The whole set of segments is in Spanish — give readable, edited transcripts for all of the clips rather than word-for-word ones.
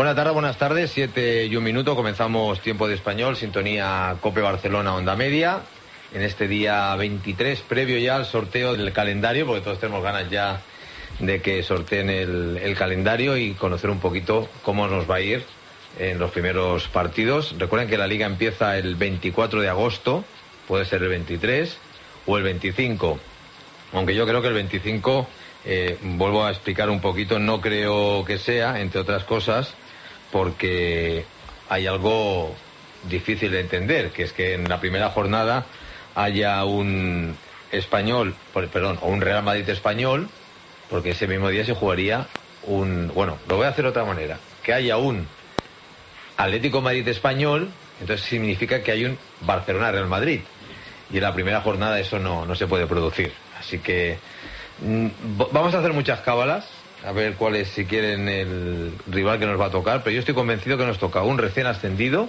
Buenas tardes, buenas tardes, 7:01, comenzamos Tiempo de Español, sintonía COPE Barcelona, Onda Media, en este día 23, previo ya al sorteo del calendario, porque todos tenemos ganas ya de que sorteen el calendario y conocer un poquito cómo nos va a ir en los primeros partidos. Recuerden que la Liga empieza el 24 de agosto, puede ser el 23 o el 25, aunque yo creo que el 25, vuelvo a explicar un poquito, no creo que sea, entre otras cosas, porque hay algo difícil de entender, que es que en la primera jornada haya un español, perdón, o un Real Madrid español, porque ese mismo día se jugaría bueno, lo voy a hacer de otra manera, que haya un Atlético Madrid español, entonces significa que hay un Barcelona Real Madrid, y en la primera jornada eso no se puede producir, así que vamos a hacer muchas cábalas, a ver cuál es, si quieren, el rival que nos va a tocar, pero yo estoy convencido que nos toca un recién ascendido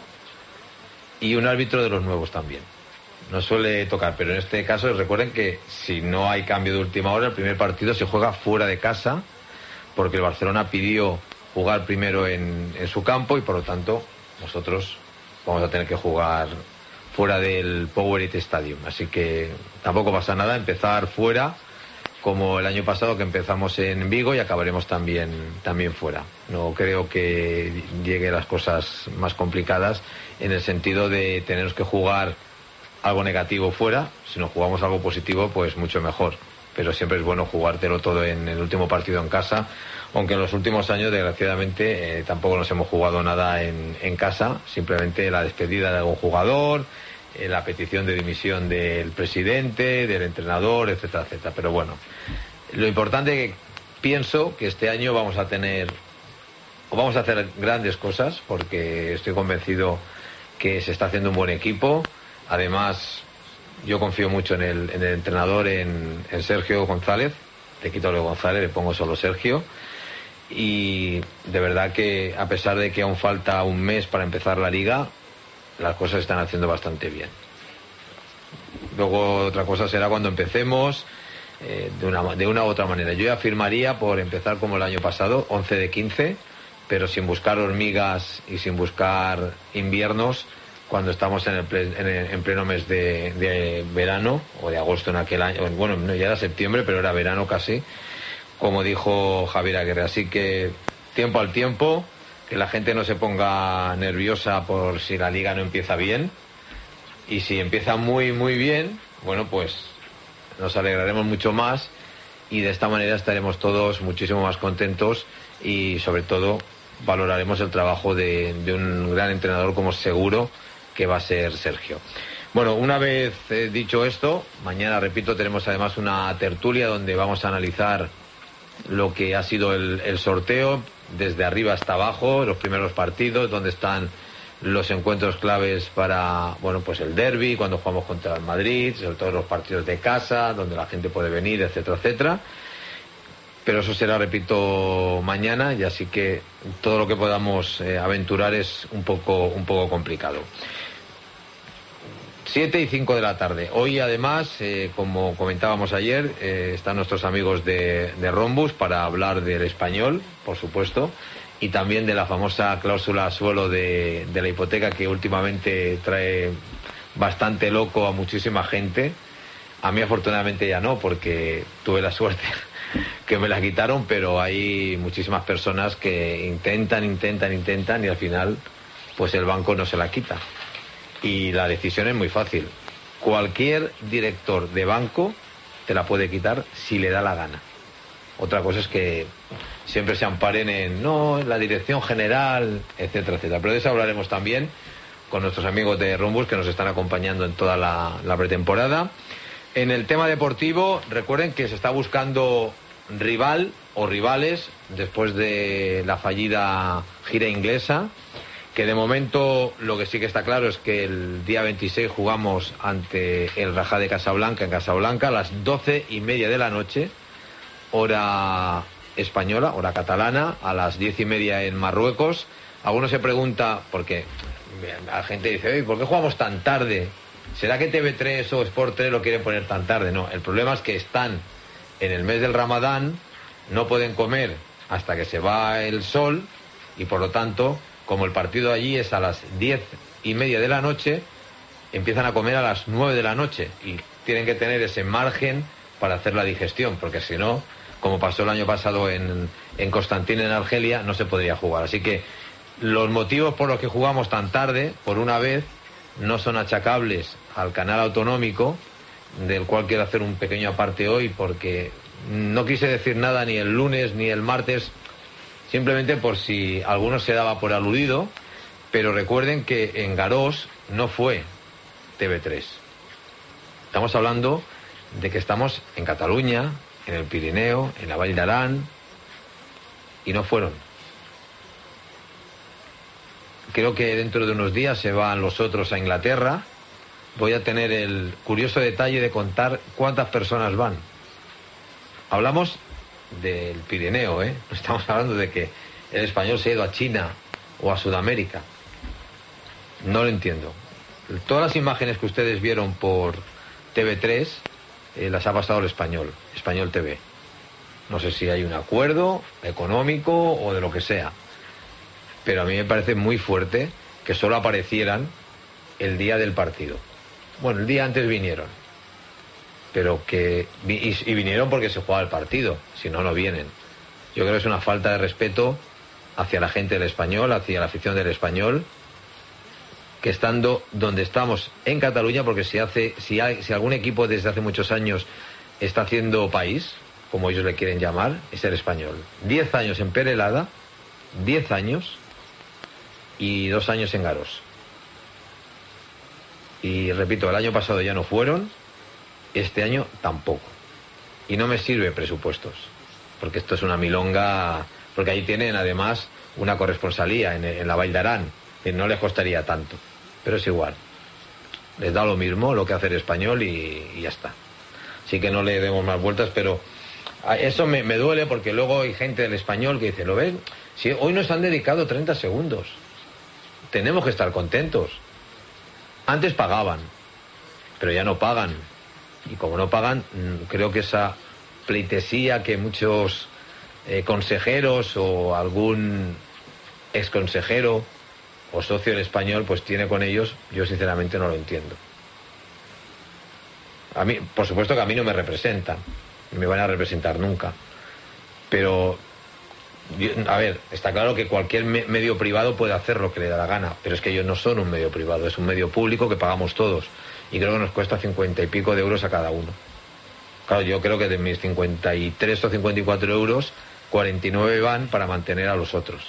y un árbitro de los nuevos también. No suele tocar, pero en este caso recuerden que si no hay cambio de última hora, el primer partido se juega fuera de casa, porque el Barcelona pidió jugar primero en su campo y por lo tanto nosotros vamos a tener que jugar fuera del Powerade Stadium. Así que tampoco pasa nada, empezar fuera como el año pasado, que empezamos en Vigo y acabaremos también fuera. No creo que lleguen las cosas más complicadas en el sentido de tener que jugar algo negativo fuera. Si nos jugamos algo positivo, pues mucho mejor, pero siempre es bueno jugártelo todo en el último partido en casa, aunque en los últimos años desgraciadamente tampoco nos hemos jugado nada en casa, simplemente la despedida de algún jugador, la petición de dimisión del presidente, del entrenador, etcétera, etcétera. Pero bueno, lo importante es que pienso que este año vamos a hacer grandes cosas, porque estoy convencido que se está haciendo un buen equipo. Además, yo confío mucho en el entrenador, en Sergio González. Le quito lo González, le pongo solo Sergio. Y de verdad que, a pesar de que aún falta un mes para empezar la liga, las cosas se están haciendo bastante bien. Luego otra cosa será cuando empecemos de una u otra manera. Yo ya firmaría por empezar como el año pasado, 11 de 15, pero sin buscar hormigas y sin buscar inviernos, cuando estamos en pleno mes de verano, o de agosto en aquel año. Bueno, no, ya era septiembre, pero era verano casi, como dijo Javier Aguirre. Así que tiempo al tiempo, que la gente no se ponga nerviosa por si la liga no empieza bien, y si empieza muy muy bien, bueno, pues nos alegraremos mucho más y de esta manera estaremos todos muchísimo más contentos y sobre todo valoraremos el trabajo de un gran entrenador, como seguro que va a ser Sergio. Bueno, una vez dicho esto, mañana, repito, tenemos además una tertulia donde vamos a analizar lo que ha sido el sorteo desde arriba hasta abajo, los primeros partidos, donde están los encuentros claves para, bueno, pues el derbi, cuando jugamos contra el Madrid, sobre todo los partidos de casa, donde la gente puede venir, etcétera, etcétera. Pero eso será, repito, mañana, y así que todo lo que podamos aventurar es un poco complicado. 7:05 de la tarde. Hoy, además, como comentábamos ayer, están nuestros amigos de Rhombus para hablar del Español, por supuesto, y también de la famosa cláusula suelo de la hipoteca, que últimamente trae bastante loco a muchísima gente. A mí, afortunadamente, ya no, porque tuve la suerte que me la quitaron, pero hay muchísimas personas que intentan y al final pues el banco no se la quita. Y la decisión es muy fácil. Cualquier director de banco te la puede quitar si le da la gana. Otra cosa es que siempre se amparen en la dirección general, etcétera, etcétera. Pero de eso hablaremos también con nuestros amigos de Rhombus, que nos están acompañando en toda la pretemporada. En el tema deportivo, recuerden que se está buscando rival o rivales después de la fallida gira inglesa, que de momento lo que sí que está claro es que el día 26 jugamos ante el Raja de Casablanca, en Casablanca, a las 12:30 de la noche, hora española, hora catalana, a las 10:30 en Marruecos. Algunos se pregunta, porque la gente dice, oye, ¿por qué jugamos tan tarde? ¿Será que TV3 o Sport 3 lo quieren poner tan tarde? No, el problema es que están en el mes del Ramadán, no pueden comer hasta que se va el sol, y por lo tanto, como el partido allí es a las 10:30 de la noche, empiezan a comer a las 9 de la noche y tienen que tener ese margen para hacer la digestión, porque si no, como pasó el año pasado en Constantine, en Argelia, no se podría jugar. Así que los motivos por los que jugamos tan tarde, por una vez, no son achacables al canal autonómico, del cual quiero hacer un pequeño aparte hoy, porque no quise decir nada ni el lunes ni el martes, simplemente por si alguno se daba por aludido, pero recuerden que en Garós no fue TV3. Estamos hablando de que estamos en Cataluña, en el Pirineo, en la Vall d'Aran, y no fueron. Creo que dentro de unos días se van los otros a Inglaterra. Voy a tener el curioso detalle de contar cuántas personas van. Hablamos del Pirineo, ¿eh? No estamos hablando de que el Español se ha ido a China o a Sudamérica. No lo entiendo. Todas las imágenes que ustedes vieron por TV3 las ha pasado el Español TV. No sé si hay un acuerdo económico o de lo que sea, pero a mí me parece muy fuerte que solo aparecieran el día del partido. Bueno, el día antes vinieron, pero que y vinieron porque se jugaba el partido, si no, no vienen. Yo creo que es una falta de respeto hacia la gente del Español, hacia la afición del Español, que estando donde estamos en Cataluña, porque si algún equipo desde hace muchos años está haciendo país, como ellos le quieren llamar, es el Español. 10 años en Perelada, 10 años y 2 años en Garós. Y repito, el año pasado ya no fueron, este año tampoco. Y no me sirve presupuestos, porque esto es una milonga, porque ahí tienen además una corresponsalía en la Vall d'Aran, que no les costaría tanto, pero es igual. Les da lo mismo lo que hace el Español y ya está. Así que no le demos más vueltas, pero eso me duele, porque luego hay gente del Español que dice, ¿lo ven? Si hoy nos han dedicado 30 segundos. Tenemos que estar contentos. Antes pagaban, pero ya no pagan. Y como no pagan, creo que esa pleitesía que muchos consejeros o algún exconsejero o socio del Español pues tiene con ellos, yo sinceramente no lo entiendo. A mí, por supuesto que a mí no me representan, no me van a representar nunca, pero a ver, está claro que cualquier medio privado puede hacer lo que le da la gana, pero es que ellos no son un medio privado, es un medio público que pagamos todos, y creo que nos cuesta 50 y pico de euros a cada uno. Claro, yo creo que de mis 53 o 54 euros, 49 van para mantener a los otros.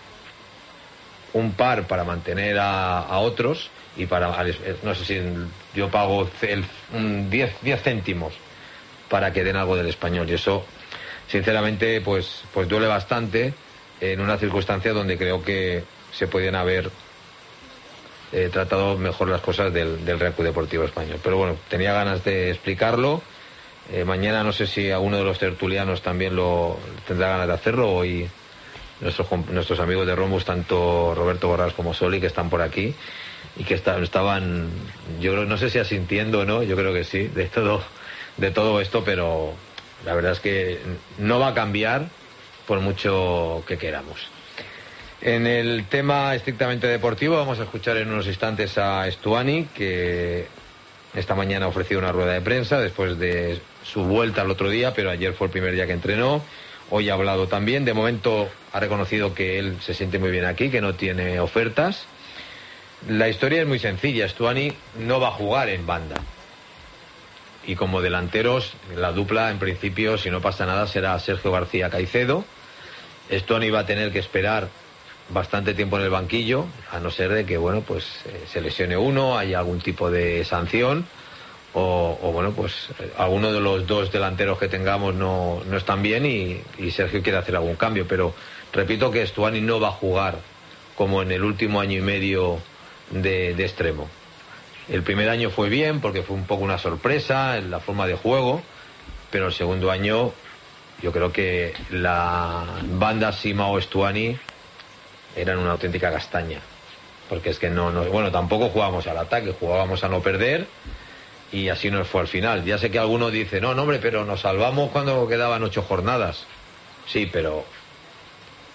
Un par para mantener a otros, y no sé si yo pago 10 céntimos para que den algo del Español, y eso sinceramente pues duele bastante en una circunstancia donde creo que se podían haber tratado mejor las cosas del Real Club Deportivo Español. Pero bueno, tenía ganas de explicarlo. Mañana no sé si alguno de los tertulianos también lo tendrá ganas de hacerlo. Hoy nuestros amigos de Romus, tanto Roberto Borrás como Soli, que están por aquí y que estaban, yo creo, no sé si asintiendo o no, yo creo que sí, de todo esto, pero la verdad es que no va a cambiar por mucho que queramos. En el tema estrictamente deportivo vamos a escuchar en unos instantes a Stuani, que esta mañana ha ofrecido una rueda de prensa después de su vuelta el otro día, pero ayer fue el primer día que entrenó. Hoy ha hablado también. De momento ha reconocido que él se siente muy bien aquí, que no tiene ofertas. La historia es muy sencilla. Stuani no va a jugar en banda. Y como delanteros, la dupla, en principio, si no pasa nada, será Sergio García Caicedo. Stuani va a tener que esperar bastante tiempo en el banquillo, a no ser de que, bueno, pues se lesione uno, haya algún tipo de sanción, o bueno, pues alguno de los dos delanteros que tengamos no están bien y Sergio quiere hacer algún cambio. Pero repito que Stuani no va a jugar como en el último año y medio de extremo. El primer año fue bien porque fue un poco una sorpresa en la forma de juego, pero el segundo año yo creo que la banda Simao Stuani eran una auténtica castaña, porque es que bueno, tampoco jugábamos al ataque, jugábamos a no perder y así nos fue al final. Ya sé que alguno dice, no hombre, pero nos salvamos cuando quedaban 8 jornadas. Sí, pero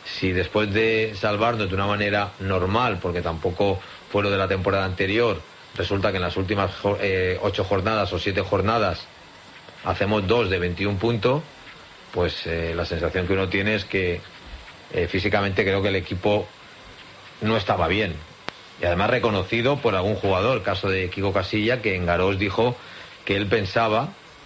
Si después de salvarnos de una manera normal, porque tampoco fue lo de la temporada anterior, resulta que en las últimas 8 jornadas o 7 jornadas hacemos 2 de 21 puntos, pues la sensación que uno tiene es que físicamente creo que el equipo no estaba bien. Y además reconocido por algún jugador, caso de Kiko Casilla, que en Garós dijo que él pensaba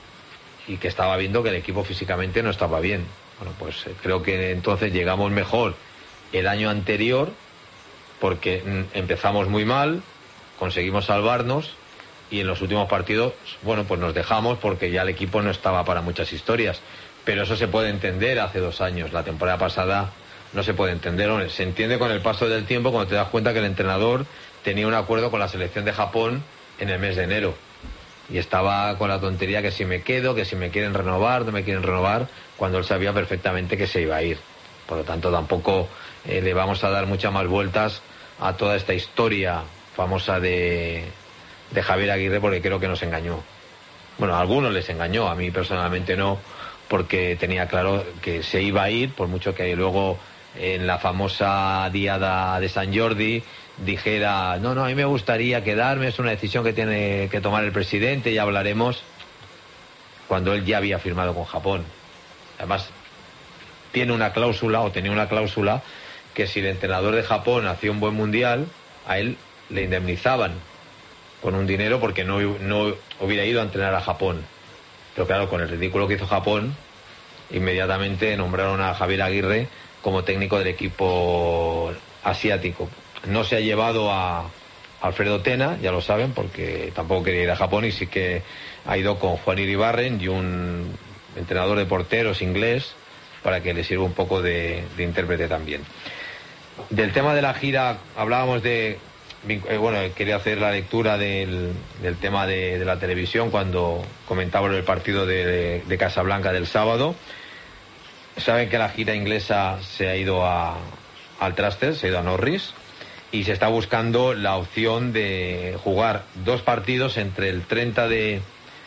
y que estaba viendo que el equipo físicamente no estaba bien. Bueno, pues creo que entonces llegamos mejor el año anterior, porque empezamos muy mal, conseguimos salvarnos y en los últimos partidos, bueno, pues nos dejamos porque ya el equipo no estaba para muchas historias. Pero eso se puede entender hace 2 años. La temporada pasada no se puede entender. Se entiende con el paso del tiempo cuando te das cuenta que el entrenador tenía un acuerdo con la selección de Japón en el mes de enero. Y estaba con la tontería que si me quedo, que si me quieren renovar, no me quieren renovar, cuando él sabía perfectamente que se iba a ir. Por lo tanto, tampoco le vamos a dar muchas más vueltas a toda esta historia famosa de Javier Aguirre, porque creo que nos engañó. Bueno, a algunos les engañó, a mí personalmente no, porque tenía claro que se iba a ir, por mucho que luego en la famosa diada de San Jordi dijera, no, a mí me gustaría quedarme, es una decisión que tiene que tomar el presidente, ya hablaremos, cuando él ya había firmado con Japón. Además, tiene una cláusula, o tenía una cláusula, que si el entrenador de Japón hacía un buen mundial, a él le indemnizaban con un dinero porque no hubiera ido a entrenar a Japón. Pero claro, con el ridículo que hizo Japón, inmediatamente nombraron a Javier Aguirre como técnico del equipo asiático. No se ha llevado a Alfredo Tena, ya lo saben, porque tampoco quería ir a Japón, y sí que ha ido con Juan Iribarren y un entrenador de porteros inglés para que le sirva un poco de intérprete también. Del tema de la gira hablábamos de... Bueno, quería hacer la lectura del tema de la televisión cuando comentábamos el partido de Casablanca del sábado. Saben que la gira inglesa se ha ido al traste, se ha ido a Norris, y se está buscando la opción de jugar 2 partidos entre el 30 de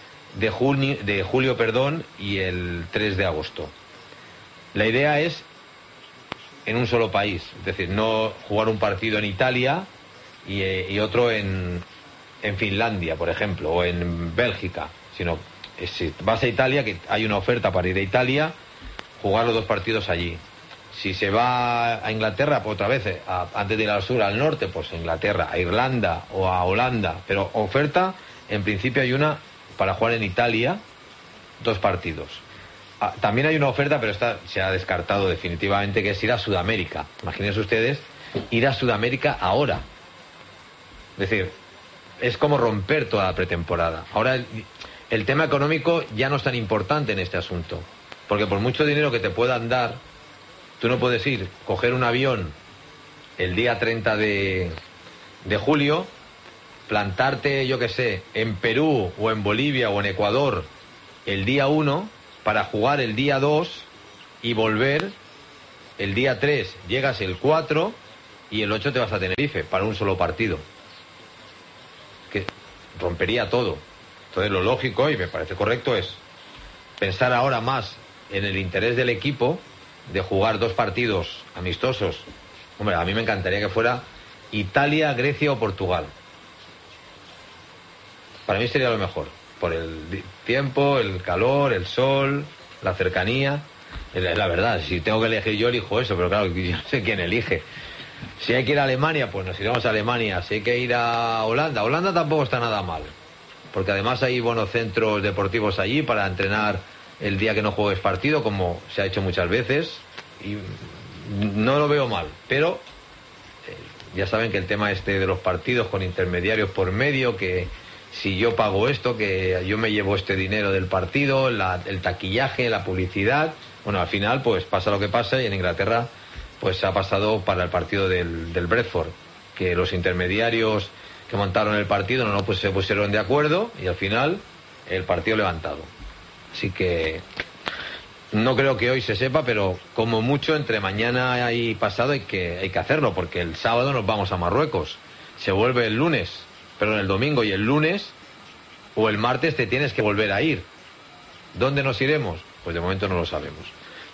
julio y el 3 de agosto. La idea es en un solo país, es decir, no jugar un partido en Italia y otro en Finlandia, por ejemplo, o en Bélgica, sino si vas a Italia, que hay una oferta para ir a Italia, jugar los 2 partidos allí. Si se va a Inglaterra, pues otra vez, antes de ir al sur, al norte, pues a Inglaterra, a Irlanda o a Holanda, pero oferta, en principio hay una para jugar en Italia, 2 partidos. También hay una oferta, pero esta se ha descartado definitivamente, que es ir a Sudamérica. Imagínense ustedes ir a Sudamérica ahora. Es decir, es como romper toda la pretemporada. Ahora el tema económico ya no es tan importante en este asunto, porque por mucho dinero que te puedan dar, tú no puedes ir, coger un avión el día 30 de julio, plantarte, yo qué sé, en Perú o en Bolivia o en Ecuador el día 1 para jugar el día 2 y volver el día 3, llegas el 4 y el 8 te vas a Tenerife para un solo partido. Que rompería todo. Entonces lo lógico, y me parece correcto, es pensar ahora más en el interés del equipo de jugar 2 partidos amistosos. Hombre, a mí me encantaría que fuera Italia, Grecia o Portugal. Para mí sería lo mejor, por el tiempo, el calor, el sol, la cercanía. La verdad, si tengo que elegir yo, elijo eso, pero claro, yo no sé quién elige. Si hay que ir a Alemania, pues nos iremos a Alemania. Si hay que ir a Holanda, Holanda tampoco está nada mal, porque además hay buenos centros deportivos allí para entrenar el día que no juegues partido, como se ha hecho muchas veces, y no lo veo mal. Pero ya saben que el tema de los partidos con intermediarios por medio, que si yo pago esto, que yo me llevo este dinero del partido, el taquillaje, la publicidad, bueno, al final pues pasa lo que pasa, y en Inglaterra pues ha pasado para el partido del Brentford, que los intermediarios que montaron el partido pues se pusieron de acuerdo y al final el partido levantado. Así que no creo que hoy se sepa, pero como mucho entre mañana y pasado hay que hacerlo, porque el sábado nos vamos a Marruecos. Se vuelve el lunes, pero en el domingo y el lunes o el martes te tienes que volver a ir. ¿Dónde nos iremos? Pues de momento no lo sabemos.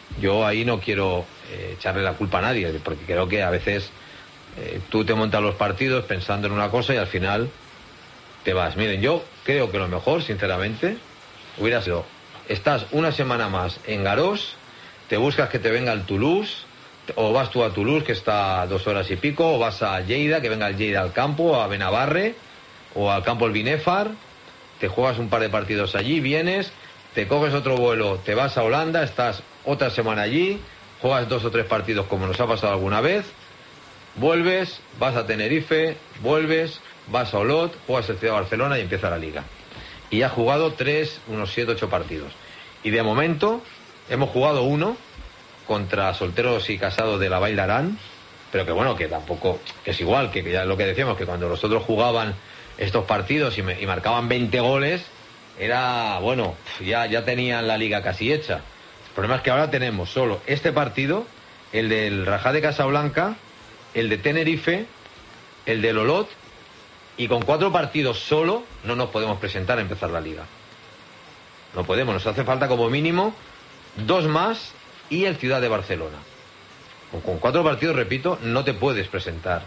Yo ahí no quiero echarle la culpa a nadie, porque creo que a veces tú te montas los partidos pensando en una cosa y al final te vas. Miren, yo creo que lo mejor, sinceramente, hubiera sido, estás una semana más en Garós, te buscas que te venga el Toulouse, o vas tú a Toulouse, que está a 2 horas y pico, o vas a Lleida, que venga el Lleida al campo, a Benabarre, o al campo el Binefar, te juegas un par de partidos allí, vienes, te coges otro vuelo, te vas a Holanda, estás otra semana allí, juegas 2 o 3 partidos como nos ha pasado alguna vez, vuelves, vas a Tenerife, vuelves, vas a Olot, juegas el Ciudad de Barcelona y empieza la liga. Y has jugado unos 7, 8 partidos. Y de momento hemos jugado uno contra solteros y casados de la Vall d'Aran, pero que bueno, que tampoco, que es igual, que ya lo que decíamos, que cuando los otros jugaban estos partidos y marcaban 20 goles, era, bueno, ya tenían la liga casi hecha. El problema es que ahora tenemos solo este partido, el del Rajá de Casablanca, el de Tenerife, el del Olot, y con 4 partidos solo no nos podemos presentar a empezar la liga. No podemos, nos hace falta como mínimo 2 más y el Ciudad de Barcelona. Con 4 partidos, repito, no te puedes presentar.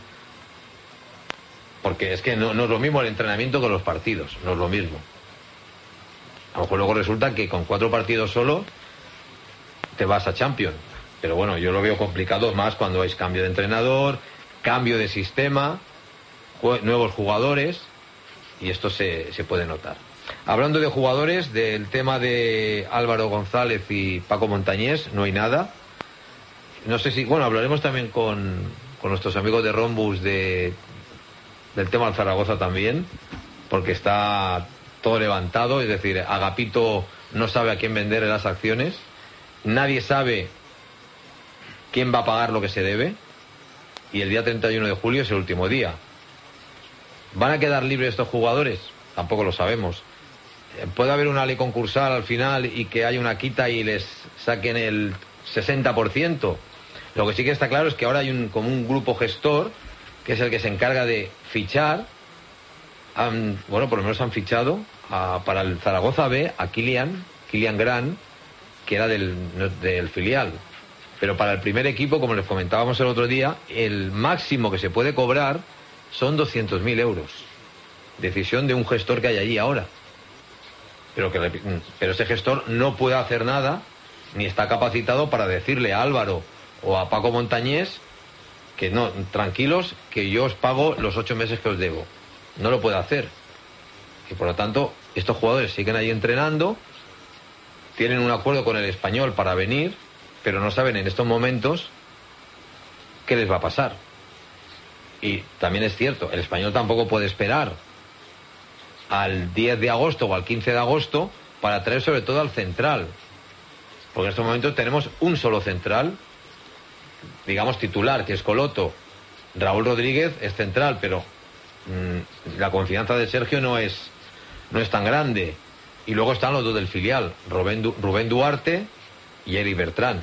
Porque es que no es lo mismo el entrenamiento que los partidos, no es lo mismo. A lo mejor luego resulta que con 4 partidos solo te vas a Champions. Pero bueno, yo lo veo complicado más cuando hay cambio de entrenador, cambio de sistema, nuevos jugadores, y esto se puede notar. Hablando de jugadores, del tema de Álvaro González y Paco Montañés, no hay nada. No sé si, bueno, hablaremos también con nuestros amigos de Rombus del tema del Zaragoza también, porque está todo levantado, es decir, Agapito no sabe a quién vender las acciones, nadie sabe quién va a pagar lo que se debe, y el día 31 de julio es el último día. ¿Van a quedar libres estos jugadores? Tampoco lo sabemos. ¿Puede haber una ley concursal al final y que haya una quita y les saquen el 60%? Lo que sí que está claro es que ahora hay como un grupo gestor que es el que se encarga de fichar. Bueno, por lo menos han fichado para el Zaragoza B a Kilian Gran, que era del filial. Pero para el primer equipo, como les comentábamos el otro día, el máximo que se puede cobrar son 200.000 euros. Decisión de un gestor que hay allí ahora. Pero ese gestor no puede hacer nada, ni está capacitado para decirle a Álvaro o a Paco Montañés que no, tranquilos, que yo os pago los 8 meses que os debo. No lo puede hacer. Y por lo tanto, estos jugadores siguen ahí entrenando, tienen un acuerdo con el Español para venir, pero no saben en estos momentos qué les va a pasar. Y también es cierto, el Español tampoco puede esperar al 10 de agosto o al 15 de agosto para traer sobre todo al central, porque en estos momentos tenemos un solo central, digamos titular, que es Coloto. Raúl Rodríguez es central, pero la confianza de Sergio no es tan grande. Y luego están los dos del filial, Rubén Duarte y Eric Bertrán.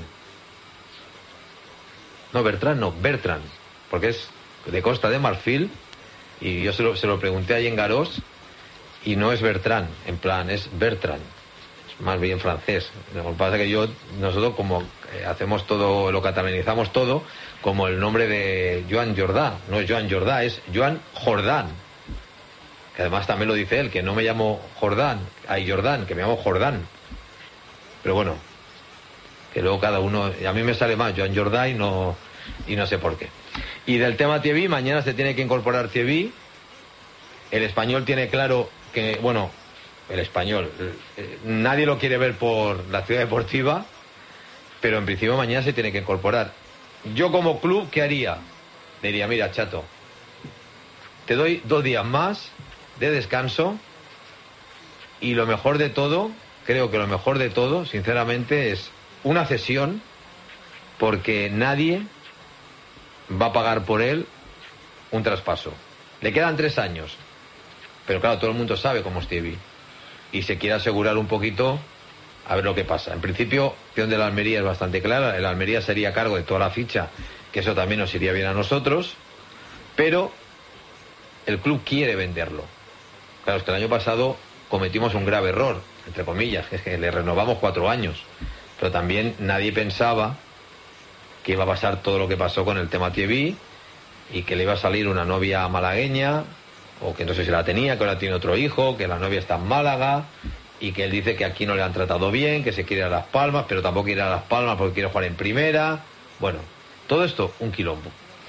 No, Bertrán, porque es de Costa de Marfil, y yo se lo pregunté ahí en Garós, y no es Bertrán, en plan, es Bertrand, es más bien francés. Lo que pasa es que nosotros como hacemos todo, lo catalanizamos todo, como el nombre de Joan Jordà, no es Joan Jordà, es Joan Jordán, que además también lo dice él, que no me llamo Jordán, que me llamo Jordán. Pero bueno, que luego cada uno, a mí me sale más Joan Jordà y no sé por qué. Y del tema Thierry, mañana se tiene que incorporar Thierry. El Español tiene claro que, bueno, el Español, nadie lo quiere ver por la Ciudad Deportiva, pero en principio mañana se tiene que incorporar. Yo como club, ¿qué haría? Le diría, mira, chato, te doy 2 días más de descanso, y lo mejor de todo, creo que lo mejor de todo, sinceramente, es una cesión, porque nadie va a pagar por él un traspaso. Le quedan 3 años, pero claro, todo el mundo sabe cómo es Thierry y se quiere asegurar un poquito a ver lo que pasa. En principio, la opción de la Almería es bastante clara. El Almería sería a cargo de toda la ficha, que eso también nos iría bien a nosotros, pero el club quiere venderlo. Claro, es que el año pasado cometimos un grave error, entre comillas, que es que le renovamos 4 años. pero también nadie pensaba que iba a pasar todo lo que pasó con el tema Thierry y que le iba a salir una novia malagueña, o que no sé si la tenía, que ahora tiene otro hijo, que la novia está en Málaga y que él dice que aquí no le han tratado bien, que se quiere ir a Las Palmas, pero tampoco quiere ir a Las Palmas porque quiere jugar en primera. Bueno, todo esto un quilombo.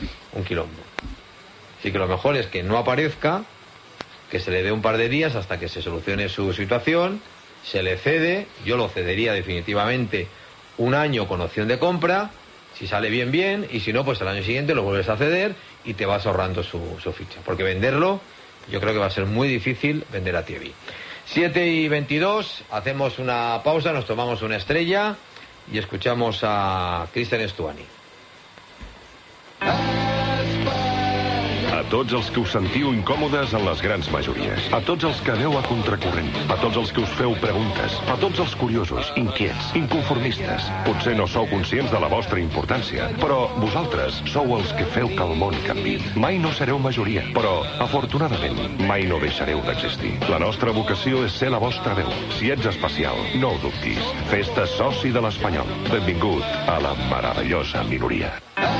Así que lo mejor es que no aparezca, que se le dé un par de días hasta que se solucione su situación, se le cede, yo lo cedería definitivamente un año con opción de compra, si sale bien, y si no, pues el año siguiente lo vuelves a ceder y te vas ahorrando su ficha, porque venderlo, yo creo que va a ser muy difícil vender a Thierry. 7:22, hacemos una pausa, nos tomamos una estrella y escuchamos a Cristian Stuani. A tots els que us sentiu incòmodes en les grans majories, a tots els que aneu a contracorrent, a tots els que us feu preguntes, a tots els curiosos, inquiets, inconformistes. Potser no sou conscients de la vostra importància, però vosaltres sou els que feu que el món canvi. Mai no sereu majoria, però, afortunadament, mai no deixareu d'existir. La nostra vocació és ser la vostra veu. Si ets especial, no ho dubtis. Fes-te soci de l'Espanyol. Benvingut a la meravellosa minoria.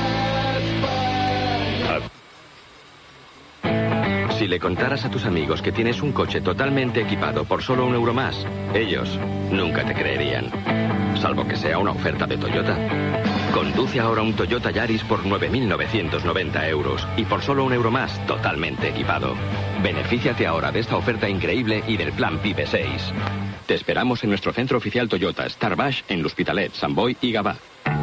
Si le contaras a tus amigos que tienes un coche totalmente equipado por solo €1 más, ellos nunca te creerían. Salvo que sea una oferta de Toyota. Conduce ahora un Toyota Yaris por €9.990 y por solo €1 más, totalmente equipado. Benefíciate ahora de esta oferta increíble y del plan PIB 6. Te esperamos en nuestro centro oficial Toyota Star Baix en l'Hospitalet, Sant Boi y Gavà.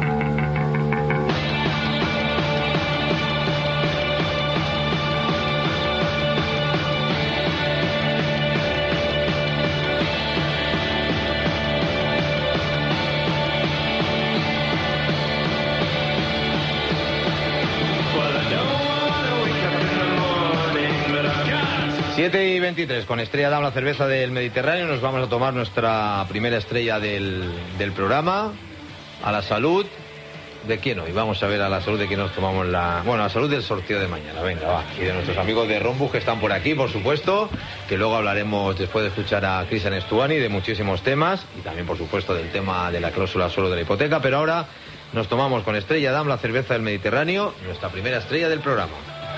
Siete y 23, con Estrella Damm, la cerveza del Mediterráneo, nos vamos a tomar nuestra primera estrella del programa. A la salud de quién hoy, vamos a ver a la salud de quién nos tomamos a la salud del sorteo de mañana, venga, va, y de nuestros amigos de Rombus que están por aquí, por supuesto, que luego hablaremos después de escuchar a Cristian Stuani de muchísimos temas, y también por supuesto del tema de la cláusula suelo de la hipoteca, pero ahora nos tomamos con Estrella Damm, la cerveza del Mediterráneo, nuestra primera estrella del programa.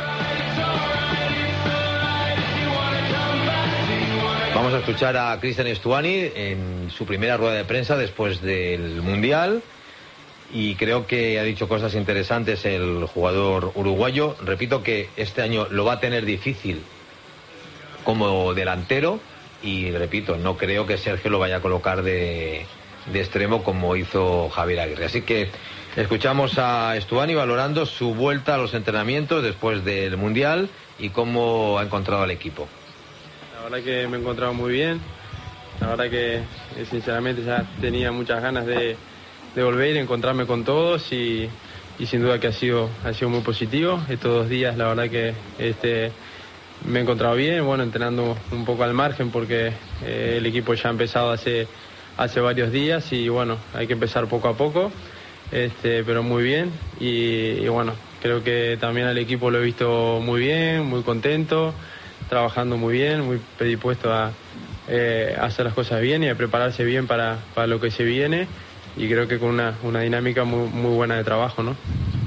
Vamos a escuchar a Cristian Stuani en su primera rueda de prensa después del Mundial y creo que ha dicho cosas interesantes el jugador uruguayo. Repito que este año lo va a tener difícil como delantero y repito, no creo que Sergio lo vaya a colocar de extremo como hizo Javier Aguirre. Así que escuchamos a Stuani valorando su vuelta a los entrenamientos después del Mundial y cómo ha encontrado al equipo. La verdad que me he encontrado muy bien, la verdad que sinceramente ya tenía muchas ganas de volver y encontrarme con todos y sin duda que ha sido muy positivo. Estos 2 días la verdad que me he encontrado bien, bueno, entrenando un poco al margen porque el equipo ya ha empezado hace varios días y bueno, hay que empezar poco a poco, pero muy bien y bueno, creo que también al equipo lo he visto muy bien, muy contento, trabajando muy bien, muy predispuesto a hacer las cosas bien y a prepararse bien para lo que se viene y creo que con una dinámica muy buena de trabajo, ¿no?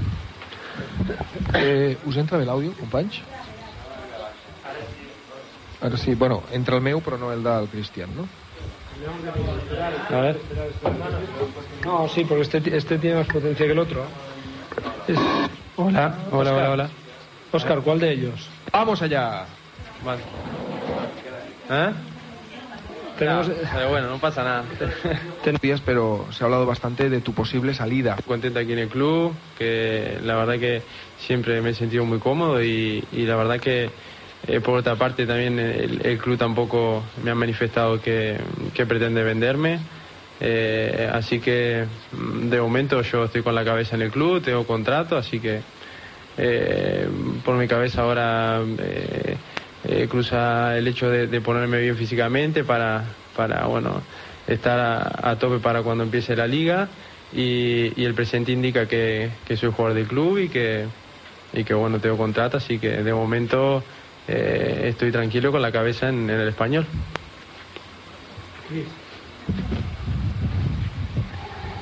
Us entra bé l'àudio, companys? Ara sí, bueno, entra el meu però no el del Cristian, ¿no? A ver. No, sí, porque este tiene más potencia que el otro. Hola. Óscar, ¿cuál de ellos? ¡Vamos allá! Vale. ¿Eh? Tenemos... pero bueno, no pasa nada. días, pero se ha hablado bastante de tu posible salida. Contento aquí en el club, que la verdad que siempre me he sentido muy cómodo y la verdad que por otra parte también el club tampoco me ha manifestado que pretende venderme. Así que de momento yo estoy con la cabeza en el club, tengo contrato, así que por mi cabeza ahora cruza el hecho de ponerme bien físicamente para bueno, estar a tope para cuando empiece la liga y el presente indica que soy jugador del club y que bueno, tengo contrato, así que de momento estoy tranquilo con la cabeza en el Español.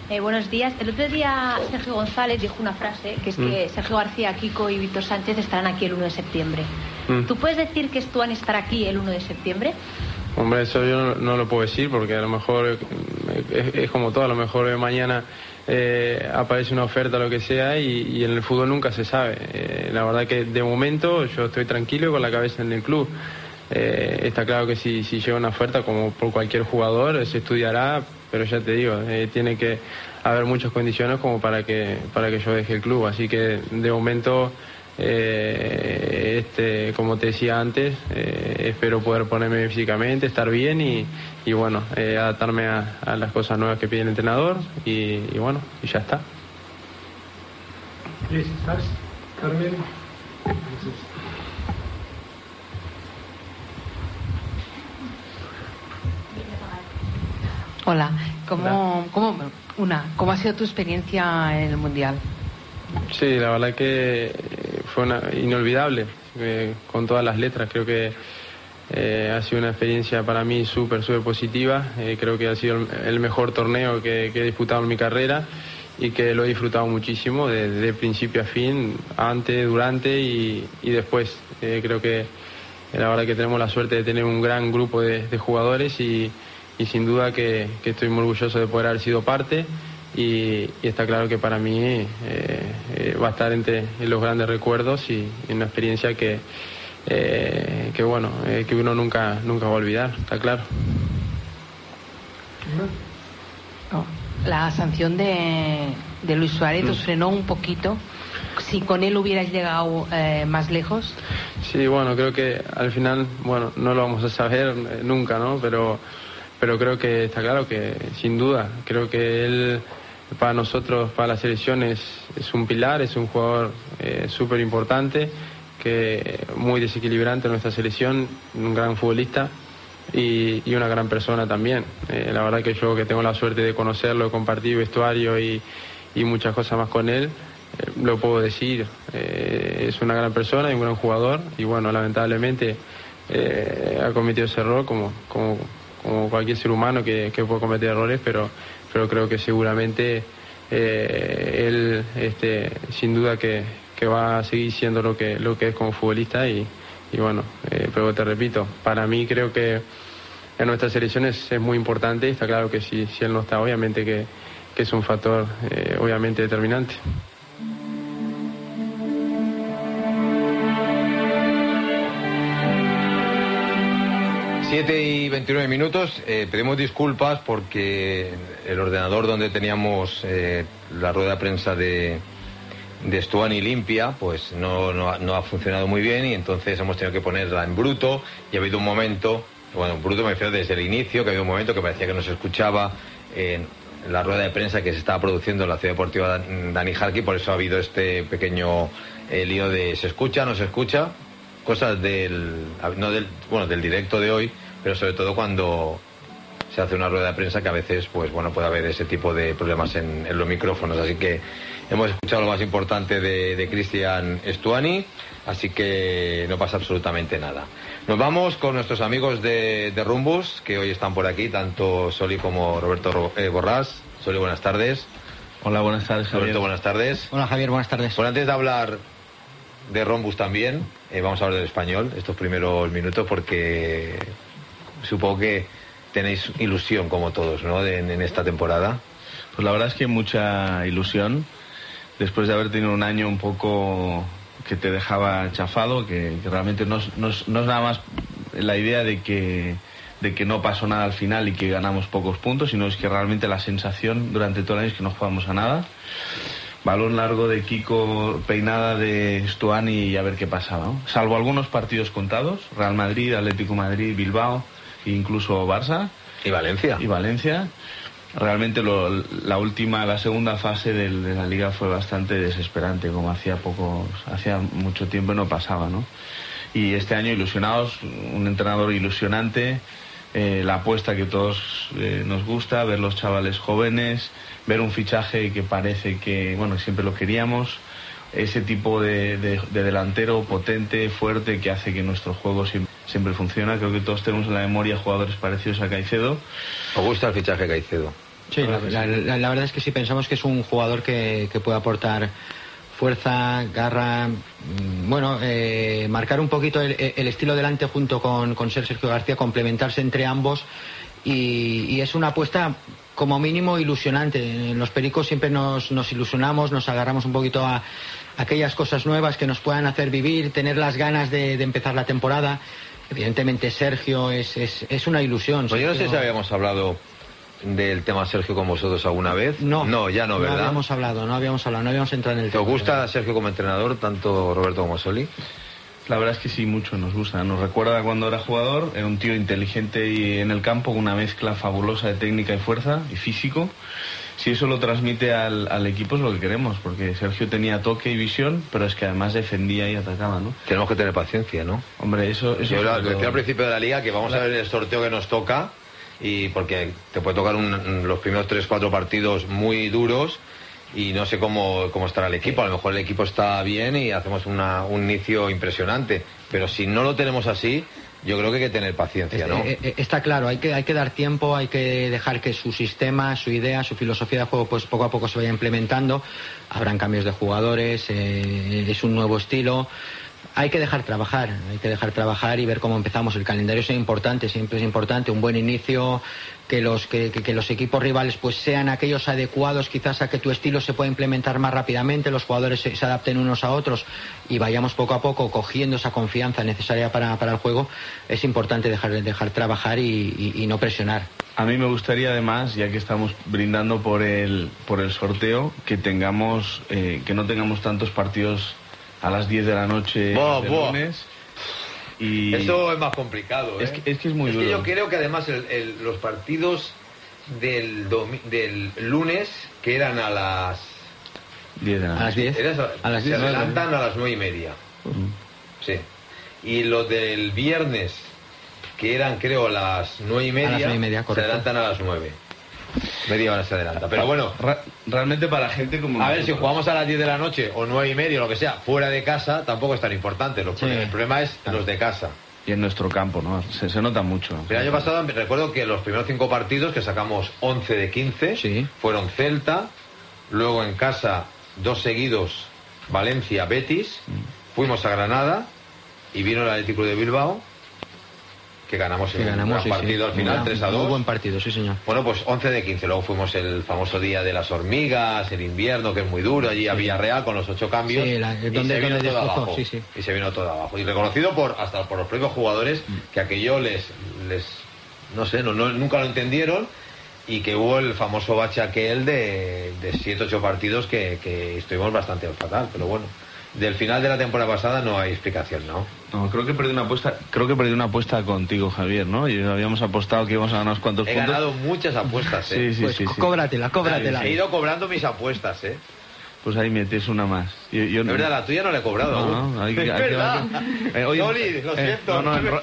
Buenos días. El otro día Sergio González dijo una frase, que es que Sergio García, Kiko y Víctor Sánchez estarán aquí el 1 de septiembre. ¿Tú puedes decir que Stuani estará aquí el 1 de septiembre? Hombre, eso yo no lo puedo decir, porque a lo mejor es como todo, a lo mejor mañana aparece una oferta o lo que sea, y en el fútbol nunca se sabe. La verdad que de momento yo estoy tranquilo con la cabeza en el club. Está claro que si llega una oferta, como por cualquier jugador, se estudiará, pero ya te digo, tiene que haber muchas condiciones como para que yo deje el club. Así que de momento, como te decía antes, espero poder ponerme físicamente, estar bien y bueno, adaptarme a las cosas nuevas que pide el entrenador y bueno, y ya está. ¿Estás, Carmen? Hola, ¿cómo ha sido tu experiencia en el Mundial? Sí, la verdad que fue inolvidable, con todas las letras. Creo que ha sido una experiencia para mí súper positiva. Creo que ha sido el mejor torneo que he disputado en mi carrera y que lo he disfrutado muchísimo, de principio a fin, antes, durante y después. Creo que la verdad que tenemos la suerte de tener un gran grupo de jugadores y sin duda que estoy muy orgulloso de poder haber sido parte y está claro que para mí va a estar entre los grandes recuerdos y una experiencia que uno nunca va a olvidar, está claro. La sanción de Luis Suárez os frenó un poquito. Si con él hubieras llegado más lejos. Sí, bueno, creo que al final, bueno, no lo vamos a saber nunca, ¿no? Pero creo que está claro que, sin duda, creo que él, para nosotros, para la selección, es un pilar, es un jugador súper importante, que muy desequilibrante en nuestra selección, un gran futbolista y una gran persona también. La verdad que yo, que tengo la suerte de conocerlo, de compartir vestuario y muchas cosas más con él, lo puedo decir. Es una gran persona y un gran jugador y bueno, lamentablemente ha cometido ese error como cualquier ser humano que puede cometer errores, pero creo que seguramente él sin duda que va a seguir siendo lo que es como futbolista y bueno, pero te repito, para mí creo que en nuestras selecciones es muy importante y está claro que si él no está, obviamente que es un factor obviamente determinante. Siete y 29 minutos. Pedimos disculpas porque el ordenador donde teníamos la rueda de prensa de Stuani limpia, pues no ha funcionado muy bien y entonces hemos tenido que ponerla en bruto y ha habido un momento, bueno, en bruto me refiero desde el inicio, que ha habido un momento que parecía que no se escuchaba en la rueda de prensa que se estaba produciendo en la Ciudad Deportiva Dani Jarque, por eso ha habido este pequeño lío de ¿se escucha, no se escucha? Cosas del directo de hoy, pero sobre todo cuando se hace una rueda de prensa que a veces pues bueno, puede haber ese tipo de problemas en los micrófonos, así que hemos escuchado lo más importante de Cristian Stuani, así que no pasa absolutamente nada. Nos vamos con nuestros amigos de Rumbus, que hoy están por aquí, tanto Soli como Roberto Borrás. Soli, buenas tardes. Hola, buenas tardes, Javier. Roberto, buenas tardes. Hola, Javier, buenas tardes. Bueno, antes de hablar de Rumbus también, vamos a hablar del Español estos primeros minutos, porque supongo que tenéis ilusión como todos, ¿no?, en esta temporada. Pues la verdad es que mucha ilusión, después de haber tenido un año un poco que te dejaba chafado, que realmente no es nada más la idea de que no pasó nada al final y que ganamos pocos puntos, sino es que realmente la sensación durante todo el año es que no jugamos a nada. Balón largo de Kiko, peinada de Stuani y a ver qué pasaba, ¿no? Salvo algunos partidos contados, Real Madrid, Atlético de Madrid, Bilbao, incluso Barça. Y Valencia. Realmente la segunda fase de la liga fue bastante desesperante, como hacía mucho tiempo no pasaba, ¿no? Y este año ilusionados, un entrenador ilusionante, la apuesta que todos nos gusta, ver los chavales jóvenes, ver un fichaje que parece que, bueno, siempre lo queríamos, ese tipo de delantero potente, fuerte, que hace que nuestro juego siempre funciona. Creo que todos tenemos en la memoria jugadores parecidos a Caicedo. ¿Os gusta el fichaje de Caicedo? Sí, la verdad es que sí, pensamos que es un jugador que puede aportar fuerza, garra, marcar un poquito el estilo delante junto con Sergio García, complementarse entre ambos, y es una apuesta como mínimo ilusionante. En los Pericos siempre nos ilusionamos, nos agarramos un poquito a aquellas cosas nuevas que nos puedan hacer vivir, tener las ganas de empezar la temporada. Evidentemente Sergio es una ilusión. Pues yo no sé si habíamos hablado del tema Sergio con vosotros alguna vez. No, ya no, ¿verdad? No habíamos entrado en el tema. ¿Te gusta Sergio como entrenador, tanto Roberto como Soli? La verdad es que sí, mucho nos gusta. Nos recuerda cuando era jugador, era un tío inteligente y en el campo, con una mezcla fabulosa de técnica y fuerza y físico. Si eso lo transmite al equipo es lo que queremos, porque Sergio tenía toque y visión, pero es que además defendía y atacaba, ¿no? Tenemos que tener paciencia, ¿no? Hombre, eso yo lo decía al principio de la liga, que vamos a ver el sorteo que nos toca, y porque te puede tocar los primeros 3-4 partidos muy duros y no sé cómo estará el equipo. A lo mejor el equipo está bien y hacemos un inicio impresionante, pero si no lo tenemos así, yo creo que hay que tener paciencia, ¿no? Está claro, hay que dar tiempo, hay que dejar que su sistema, su idea, su filosofía de juego, pues poco a poco se vaya implementando. Habrán cambios de jugadores, es un nuevo estilo. Hay que dejar trabajar y ver cómo empezamos. El calendario es importante, siempre es importante, un buen inicio, que los equipos rivales pues sean aquellos adecuados quizás a que tu estilo se pueda implementar más rápidamente, los jugadores se adapten unos a otros y vayamos poco a poco cogiendo esa confianza necesaria para el juego. Es importante dejar trabajar y no presionar. A mí me gustaría además, ya que estamos brindando por el sorteo, que no tengamos tantos partidos a las 10 de la noche del lunes. Y eso es más complicado, ¿eh? Es que es muy duro. Yo creo que además los partidos del lunes, que eran a las 10 de la noche. Se adelantan a las 9:30. Sí. Y los del viernes, que eran creo a las 9:30, se adelantan a las 9. Media hora se adelanta, pero bueno, realmente para gente como a ver, si jugamos a las 10 de la noche o 9:30 o lo que sea, fuera de casa, tampoco es tan importante. El problema es los de casa. Y en nuestro campo, ¿no? Se nota mucho. El año pasado recuerdo que los primeros 5 partidos, que sacamos 11 de 15, fueron Celta, luego en casa 2 seguidos, Valencia, Betis, fuimos a Granada y vino el Atlético de Bilbao, que ganamos un partido al final, 3-2. Muy buen partido, sí señor. Bueno, pues 11 de 15. Luego fuimos el famoso día de las hormigas, el invierno, que es muy duro, allí a Villarreal con los 8 cambios. Sí, y se vino todo abajo. Y se vino todo abajo. Y reconocido hasta por los propios jugadores, que aquello no sé, nunca lo entendieron, y que hubo el famoso bache aquel de 7-8 partidos que estuvimos bastante fatal, pero bueno. Del final de la temporada pasada no hay explicación, ¿no? No, creo que perdí una apuesta contigo, Javier, ¿no? Y habíamos apostado que íbamos a ganar unos cuantos puntos. He ganado muchas apuestas, ¿eh? Sí, pues cóbratela. He ido cobrando mis apuestas, ¿eh? Pues ahí metes una más. Es verdad, la tuya no la he cobrado. No, hay verdad. Soli, lo siento.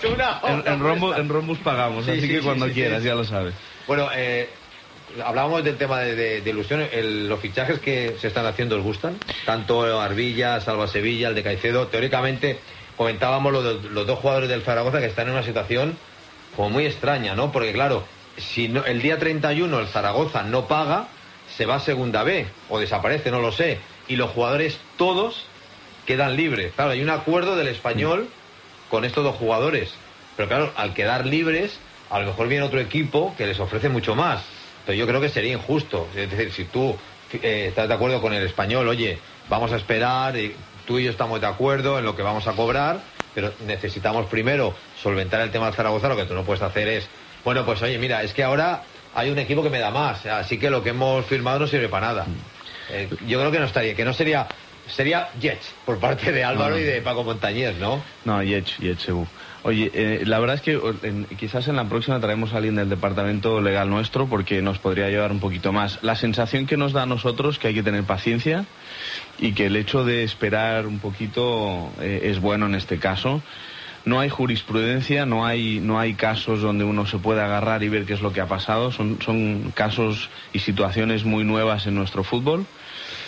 En Rombus pagamos, así que cuando quieras, ya lo sabes. Bueno, hablábamos del tema de ilusión. Los fichajes que se están haciendo, ¿os gustan? Tanto Arbilla, Salva Sevilla, el de Caicedo. Teóricamente, comentábamos los 2 jugadores del Zaragoza que están en una situación como muy extraña, ¿no? Porque claro, si el día 31 el Zaragoza no paga, se va a Segunda B o desaparece, no lo sé. Y los jugadores todos quedan libres. Claro, hay un acuerdo del Español con estos 2 jugadores. Pero claro, al quedar libres, a lo mejor viene otro equipo que les ofrece mucho más. Pero yo creo que sería injusto. Es decir, si tú estás de acuerdo con el Español, oye, vamos a esperar, tú y yo estamos de acuerdo en lo que vamos a cobrar, pero necesitamos primero solventar el tema del Zaragoza. Lo que tú no puedes hacer es, bueno, pues oye, mira, es que ahora hay un equipo que me da más, así que lo que hemos firmado no sirve para nada. Yo creo que no sería Jets por parte de Álvaro y de Paco Montañés, ¿no? No, Jets seguro. Oye, la verdad es que quizás en la próxima traemos a alguien del departamento legal nuestro, porque nos podría ayudar un poquito más. La sensación que nos da a nosotros que hay que tener paciencia y que el hecho de esperar un poquito es bueno en este caso. No hay jurisprudencia, no hay casos donde uno se pueda agarrar y ver qué es lo que ha pasado. Son casos y situaciones muy nuevas en nuestro fútbol.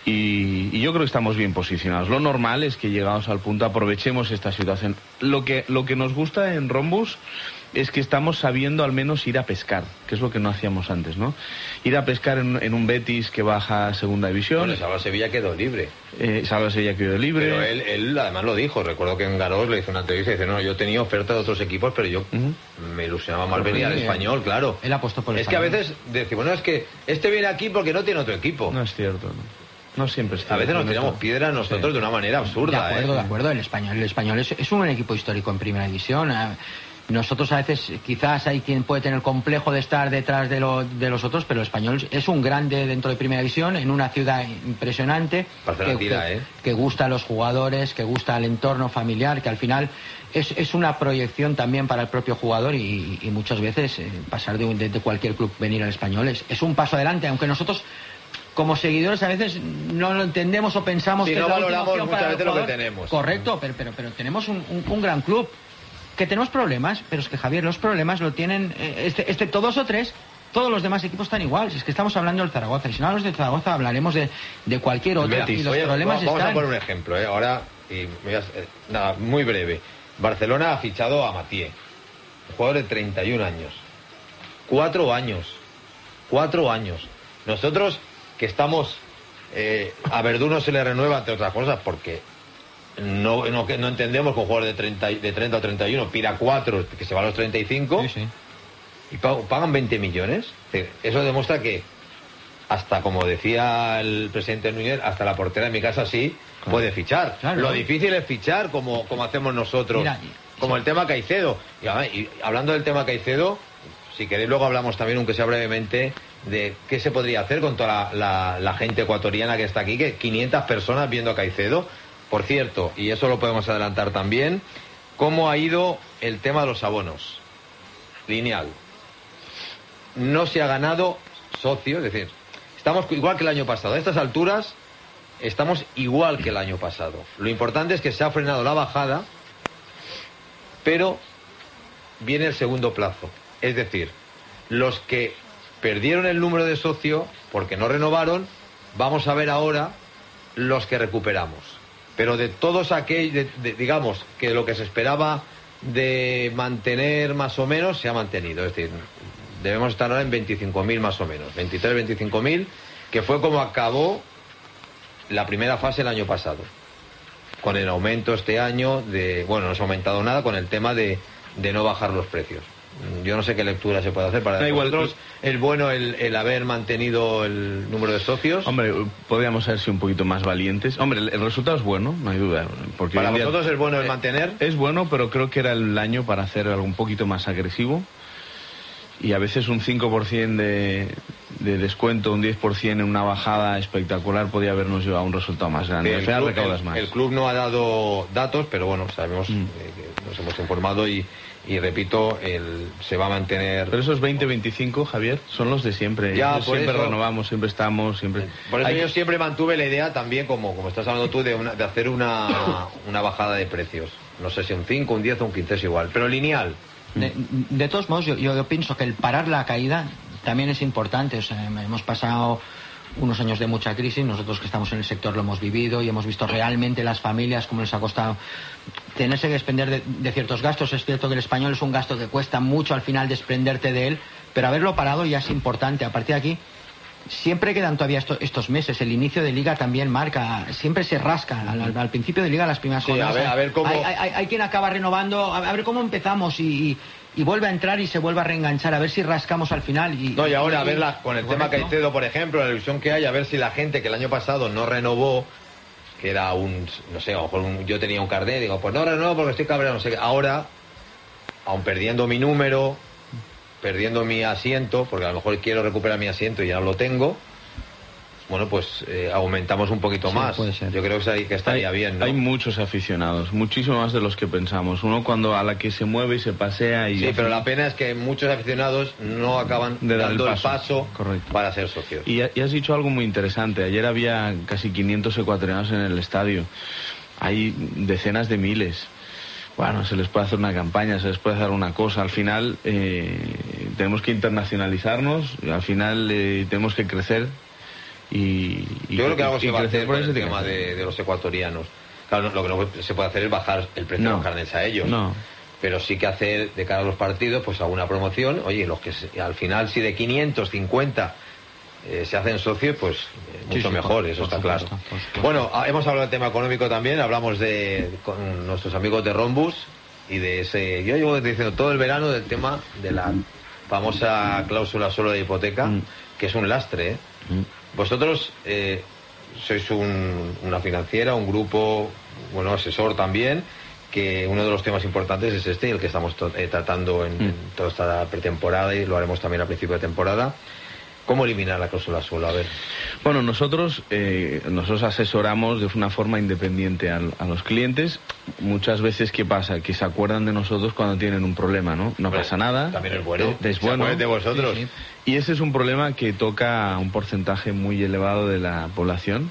Y yo creo que estamos bien posicionados. Lo normal es que llegados al punto aprovechemos esta situación. Lo que nos gusta en Rombus es que estamos sabiendo al menos ir a pescar, que es lo que no hacíamos antes, ¿no? Ir a pescar en un Betis que baja a segunda división. Bueno, Salva Sevilla quedó libre. Salva Sevilla quedó libre. Pero él además lo dijo. Recuerdo que en Garós le hizo una entrevista y dice, no, yo tenía oferta de otros equipos, pero yo me ilusionaba más venir al Español, claro. Él apostó por el Español. Es que a veces decimos, bueno, es que este viene aquí porque no tiene otro equipo. No es cierto, no. No siempre está. A veces nos tiramos piedras nosotros de una manera absurda. De acuerdo. El Español es un equipo histórico en primera división. Nosotros a veces quizás hay quien puede tener complejo de estar detrás de los otros, pero el Español es un grande dentro de primera división, en una ciudad impresionante, que gusta a los jugadores, que gusta al entorno familiar, que al final es una proyección también para el propio jugador y muchas veces pasar de cualquier club venir al Español es un paso adelante, aunque nosotros como seguidores a veces no lo entendemos o pensamos que no es la última opción muchas para veces lo que tenemos. Correcto, pero tenemos un gran club. Que tenemos problemas, pero es que, Javier, los problemas lo tienen, excepto 2 o 3, todos los demás equipos están igual. Si es que estamos hablando del Zaragoza, y si no hablamos del Zaragoza hablaremos de cualquier otro. Mira, y los problemas vamos están... a poner un ejemplo, ahora, nada, muy breve. Barcelona ha fichado a Mathieu, un jugador de 31 años. 4 años. Nosotros, que estamos... a Verdú no se le renueva, entre otras cosas, porque... No entendemos que un jugador de 30 o 31 pida 4, que se va a los 35 y pagan 20 millones. Eso demuestra que hasta, como decía el presidente Núñez, hasta la portera de mi casa puede fichar. Claro. Lo difícil es fichar como hacemos nosotros. Mira, como el tema Caicedo. Y hablando del tema Caicedo, si queréis luego hablamos también, aunque sea brevemente, de qué se podría hacer con toda la gente ecuatoriana que está aquí, que 500 personas viendo a Caicedo. Por cierto, y eso lo podemos adelantar también, ¿cómo ha ido el tema de los abonos? Lineal. No se ha ganado socio, es decir, estamos igual que el año pasado. A estas alturas estamos igual que el año pasado. Lo importante es que se ha frenado la bajada, pero viene el segundo plazo. Es decir, los que perdieron el número de socio porque no renovaron, vamos a ver ahora los que recuperamos. Pero de todos aquellos, digamos, que lo que se esperaba de mantener más o menos, se ha mantenido. Es decir, debemos estar ahora en 25.000 más o menos. 23.000, 25.000, que fue como acabó la primera fase el año pasado. Con el aumento este año no se ha aumentado nada con el tema de no bajar los precios. Yo no sé qué lectura se puede hacer para nosotros. El bueno, el haber mantenido el número de socios. Hombre, podríamos haber sido un poquito más valientes. Hombre, el resultado es bueno, no hay duda. Porque para vosotros es bueno el mantener. Es bueno, pero creo que era el año para hacer algo un poquito más agresivo. Y a veces un 5% de descuento, un 10% en una bajada espectacular podía habernos llevado a un resultado más grande. El club no ha dado datos, pero bueno, sabemos que nos hemos informado y repito, se va a mantener. Pero esos 20-25, Javier, son los de siempre. Ya, siempre renovamos, siempre estamos, siempre. Por eso yo siempre mantuve la idea también, como estás hablando tú, de hacer una bajada de precios. No sé si un 5, un 10 o un 15 es igual, pero lineal. De todos modos, yo pienso que el parar la caída también es importante. O sea, hemos pasado unos años de mucha crisis, nosotros que estamos en el sector lo hemos vivido y hemos visto realmente las familias cómo les ha costado tenerse que desprender de ciertos gastos. Es cierto que el Español es un gasto que cuesta mucho al final desprenderte de él, pero haberlo parado ya es importante. A partir de aquí siempre quedan todavía estos meses. El inicio de liga también marca, siempre se rasca al principio de liga, las primeras jornadas. A ver cómo... hay quien acaba renovando, a ver cómo empezamos y vuelve a entrar y se vuelve a reenganchar, a ver si rascamos al final. Y ahora a ver con el tema Caicedo, por ejemplo, la ilusión que hay, a ver si la gente que el año pasado no renovó, que era no sé, a lo mejor yo tenía un carnet, digo, pues no renovo porque estoy cabreado, no sé qué. Ahora, aun perdiendo mi número, perdiendo mi asiento, porque a lo mejor quiero recuperar mi asiento y ya no lo tengo, bueno, pues aumentamos un poquito más. Puede ser. Yo creo que estaría bien, ¿no? Hay muchos aficionados, muchísimo más de los que pensamos. Uno cuando a la que se mueve y se pasea y... Sí, pero la pena es que muchos aficionados no acaban dando el paso para ser socios. Y has dicho algo muy interesante. Ayer había casi 500 ecuatorianos en el estadio. Hay decenas de miles. Bueno, se les puede hacer una campaña, se les puede hacer una cosa. Al final tenemos que internacionalizarnos, al final tenemos que crecer Yo creo que algo se va a hacer por el tema de los ecuatorianos. Claro, lo que no se puede hacer es bajar el precio de los carnets a ellos. Pero sí que hacer de cara a los partidos pues alguna promoción. Oye, los que al final si de 550 se hacen socios, pues mucho mejor, eso está claro. Bueno, hemos hablado del tema económico también, hablamos con nuestros amigos de Rhombus y de ese... Yo llevo diciendo todo el verano del tema de la famosa cláusula suelo de hipoteca, que es un lastre, ¿eh? Vosotros sois una financiera, un grupo, bueno, asesor también, que uno de los temas importantes es este, el que estamos tratando en toda esta pretemporada, y lo haremos también a principio de temporada. ¿Cómo eliminar la cláusula suelo? A ver. Bueno, nosotros asesoramos de una forma independiente a los clientes. Muchas veces, ¿qué pasa? Que se acuerdan de nosotros cuando tienen un problema, ¿no? No pasa nada. También es bueno. Es bueno. De vosotros. Sí. Y ese es un problema que toca a un porcentaje muy elevado de la población.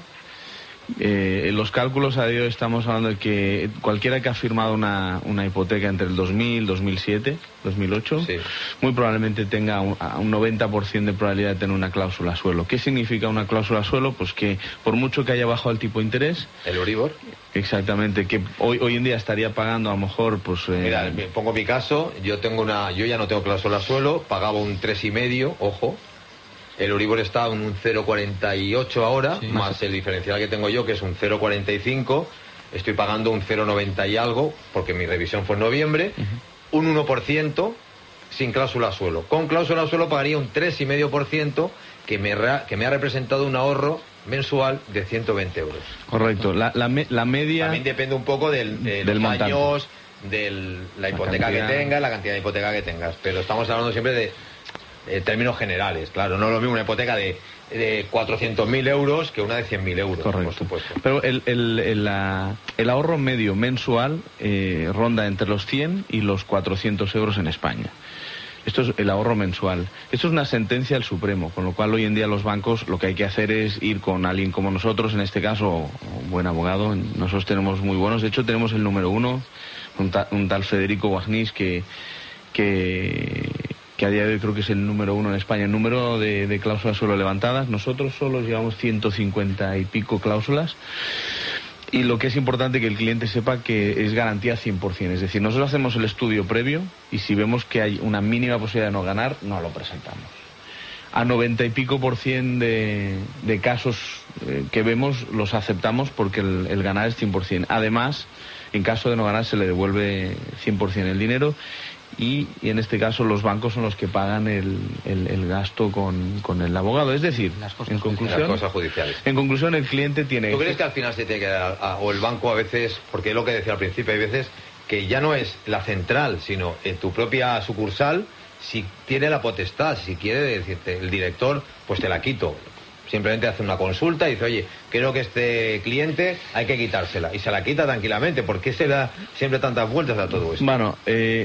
En los cálculos a día de hoy estamos hablando de que cualquiera que ha firmado una hipoteca entre el 2000, 2007, 2008, muy probablemente tenga un 90% de probabilidad de tener una cláusula suelo. ¿Qué significa una cláusula suelo? Pues que por mucho que haya bajado el tipo de interés... ¿El Euribor? Exactamente, que hoy en día estaría pagando a lo mejor... pues Mira, pongo mi caso, yo ya no tengo cláusula suelo, pagaba un 3,5, ojo. El Euribor está en un 0,48 ahora, más el diferencial que tengo yo, que es un 0,45. Estoy pagando un 0,90 y algo, porque mi revisión fue en noviembre. Un 1% sin cláusula suelo. Con cláusula suelo pagaría un 3,5%, que me ha representado un ahorro mensual de 120 euros. Correcto. La media... También depende un poco de los años, de la hipoteca que tengas, la cantidad de hipoteca que tengas. Pero estamos hablando siempre de términos generales, claro, no es lo mismo una hipoteca de 400.000 euros que una de 100.000 euros, correcto, por supuesto. Pero el ahorro medio mensual ronda entre los 100 y los 400 euros en España. Esto es el ahorro mensual. Esto es una sentencia del Supremo, con lo cual hoy en día los bancos lo que hay que hacer es ir con alguien como nosotros, en este caso, un buen abogado. Nosotros tenemos muy buenos, de hecho tenemos el número 1, un tal Federico Guagnís, que a día de hoy creo que es el número 1 en España, el número de cláusulas suelo levantadas. Nosotros solo llevamos 150 y pico cláusulas, y lo que es importante que el cliente sepa que es garantía 100%, es decir, nosotros hacemos el estudio previo y si vemos que hay una mínima posibilidad de no ganar, no lo presentamos. A 90 y pico % de casos que vemos los aceptamos porque el ganar es 100%. Además, en caso de no ganar se le devuelve 100% el dinero. Y en este caso los bancos son los que pagan el gasto con el abogado. Es decir, las cosas judiciales. En conclusión, el cliente tiene... ¿Tú crees que al final se tiene que dar, o el banco a veces, porque es lo que decía al principio, hay veces que ya no es la central, sino en tu propia sucursal, si tiene la potestad, si quiere decirte el director, pues te la quito. Simplemente hace una consulta y dice, oye, creo que este cliente hay que quitársela. Y se la quita tranquilamente. ¿Por qué se da siempre tantas vueltas a todo esto? Bueno,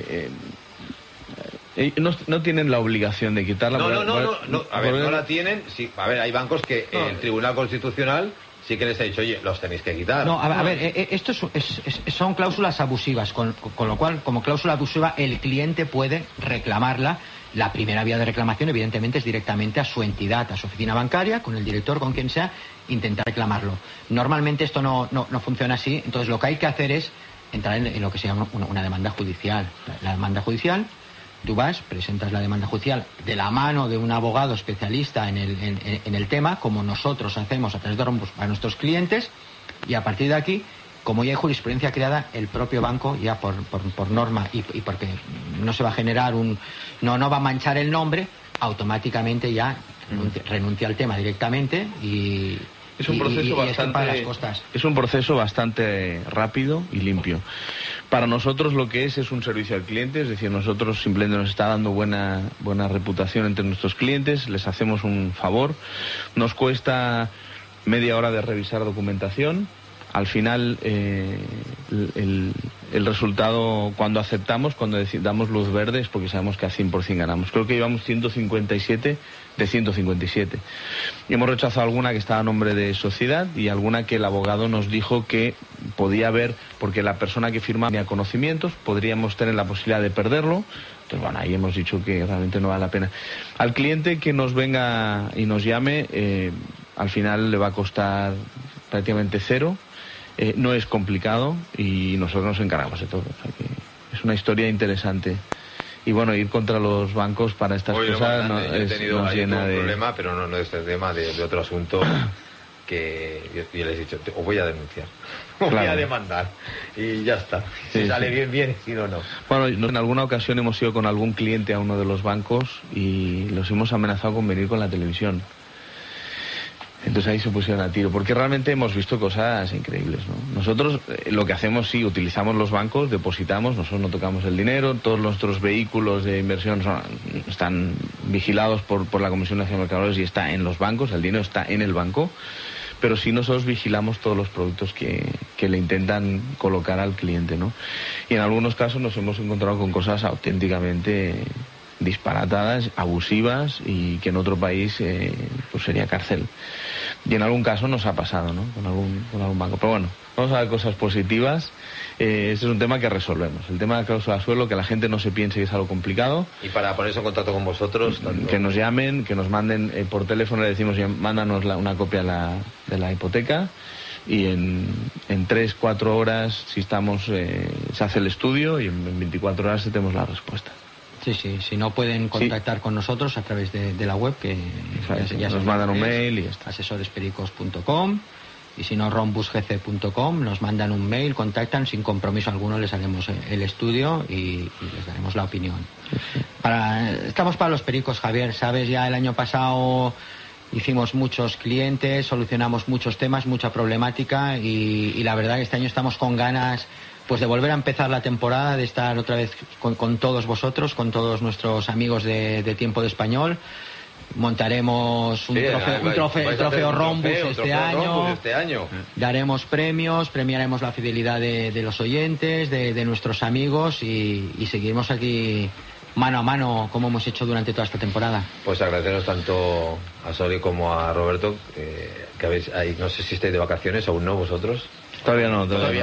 no tienen la obligación de quitarla. No. A ver, no la tienen. Sí, a ver, hay bancos que el Tribunal Constitucional sí que les ha dicho, oye, los tenéis que quitar. No, a ver, esto son cláusulas abusivas, con lo cual, como cláusula abusiva, el cliente puede reclamarla. La primera vía de reclamación, evidentemente, es directamente a su entidad, a su oficina bancaria, con el director, con quien sea, intentar reclamarlo. Normalmente esto no funciona así, entonces lo que hay que hacer es entrar en lo que se llama una demanda judicial. La demanda judicial, tú vas, presentas la demanda judicial de la mano de un abogado especialista en el tema, como nosotros hacemos a través de Rhombus para nuestros clientes, y a partir de aquí, como ya hay jurisprudencia creada, el propio banco, ya por norma y porque no se va a generar no va a manchar el nombre, automáticamente ya renuncia al tema directamente y es un proceso bastante rápido y limpio. Para nosotros lo que es un servicio al cliente, es decir, nosotros simplemente nos está dando buena reputación entre nuestros clientes, les hacemos un favor, nos cuesta media hora de revisar documentación. Al final, el resultado, cuando aceptamos, cuando damos luz verde, es porque sabemos que a 100% ganamos. Creo que llevamos 157 de 157. Y hemos rechazado alguna que estaba a nombre de sociedad y alguna que el abogado nos dijo que podía haber, porque la persona que firma tenía conocimientos, podríamos tener la posibilidad de perderlo. Entonces, bueno, ahí hemos dicho que realmente no vale la pena. Al cliente que nos venga y nos llame, al final le va a costar prácticamente cero. No es complicado y nosotros nos encargamos de todo. O sea que es una historia interesante. Y bueno, ir contra los bancos para estas cosas no, he tenido nos llena un de problema, pero no de este tema, de otro asunto que yo les he dicho, os voy a denunciar, os voy a demandar y ya está. Si sale bien, si no. Bueno, en alguna ocasión hemos ido con algún cliente a uno de los bancos y los hemos amenazado con venir con la televisión. Entonces ahí se pusieron a tiro, porque realmente hemos visto cosas increíbles, ¿no? Nosotros lo que hacemos, sí, utilizamos los bancos, depositamos, nosotros no tocamos el dinero, todos nuestros vehículos de inversión están vigilados por la Comisión Nacional de Mercados y está en los bancos, el dinero está en el banco, pero sí nosotros vigilamos todos los productos que le intentan colocar al cliente, ¿no? Y en algunos casos nos hemos encontrado con cosas auténticamente disparatadas, abusivas y que en otro país pues sería cárcel. Y en algún caso nos ha pasado, ¿no? Con algún banco. Pero bueno, vamos a ver cosas positivas. Este es un tema que resolvemos. El tema de la cláusula suelo, que la gente no se piense que es algo complicado. Y para ponerse en contacto con vosotros, que nos llamen, que nos manden por teléfono, le decimos, mándanos una copia de la hipoteca. Y en 3-4 horas, si estamos, se hace el estudio y en 24 horas tenemos la respuesta. Sí, si no pueden contactar con nosotros a través de la web, que ya nos mandan un mail y ya está. asesorespericos.com, y si no rombusgc.com, nos mandan un mail, contactan, sin compromiso alguno les haremos el estudio y les daremos la opinión. Estamos para los pericos, Javier, sabes, ya el año pasado hicimos muchos clientes, solucionamos muchos temas, mucha problemática y la verdad que este año estamos con ganas pues de volver a empezar la temporada, de estar otra vez con todos vosotros, con todos nuestros amigos de Tiempo de Español. Montaremos un trofeo Rombus este año. Daremos premios, premiaremos la fidelidad de los oyentes, de nuestros amigos y seguiremos aquí mano a mano como hemos hecho durante toda esta temporada. Pues agradeceros tanto a Sori como a Roberto que habéis ahí, no sé si estáis de vacaciones, aún no vosotros. Todavía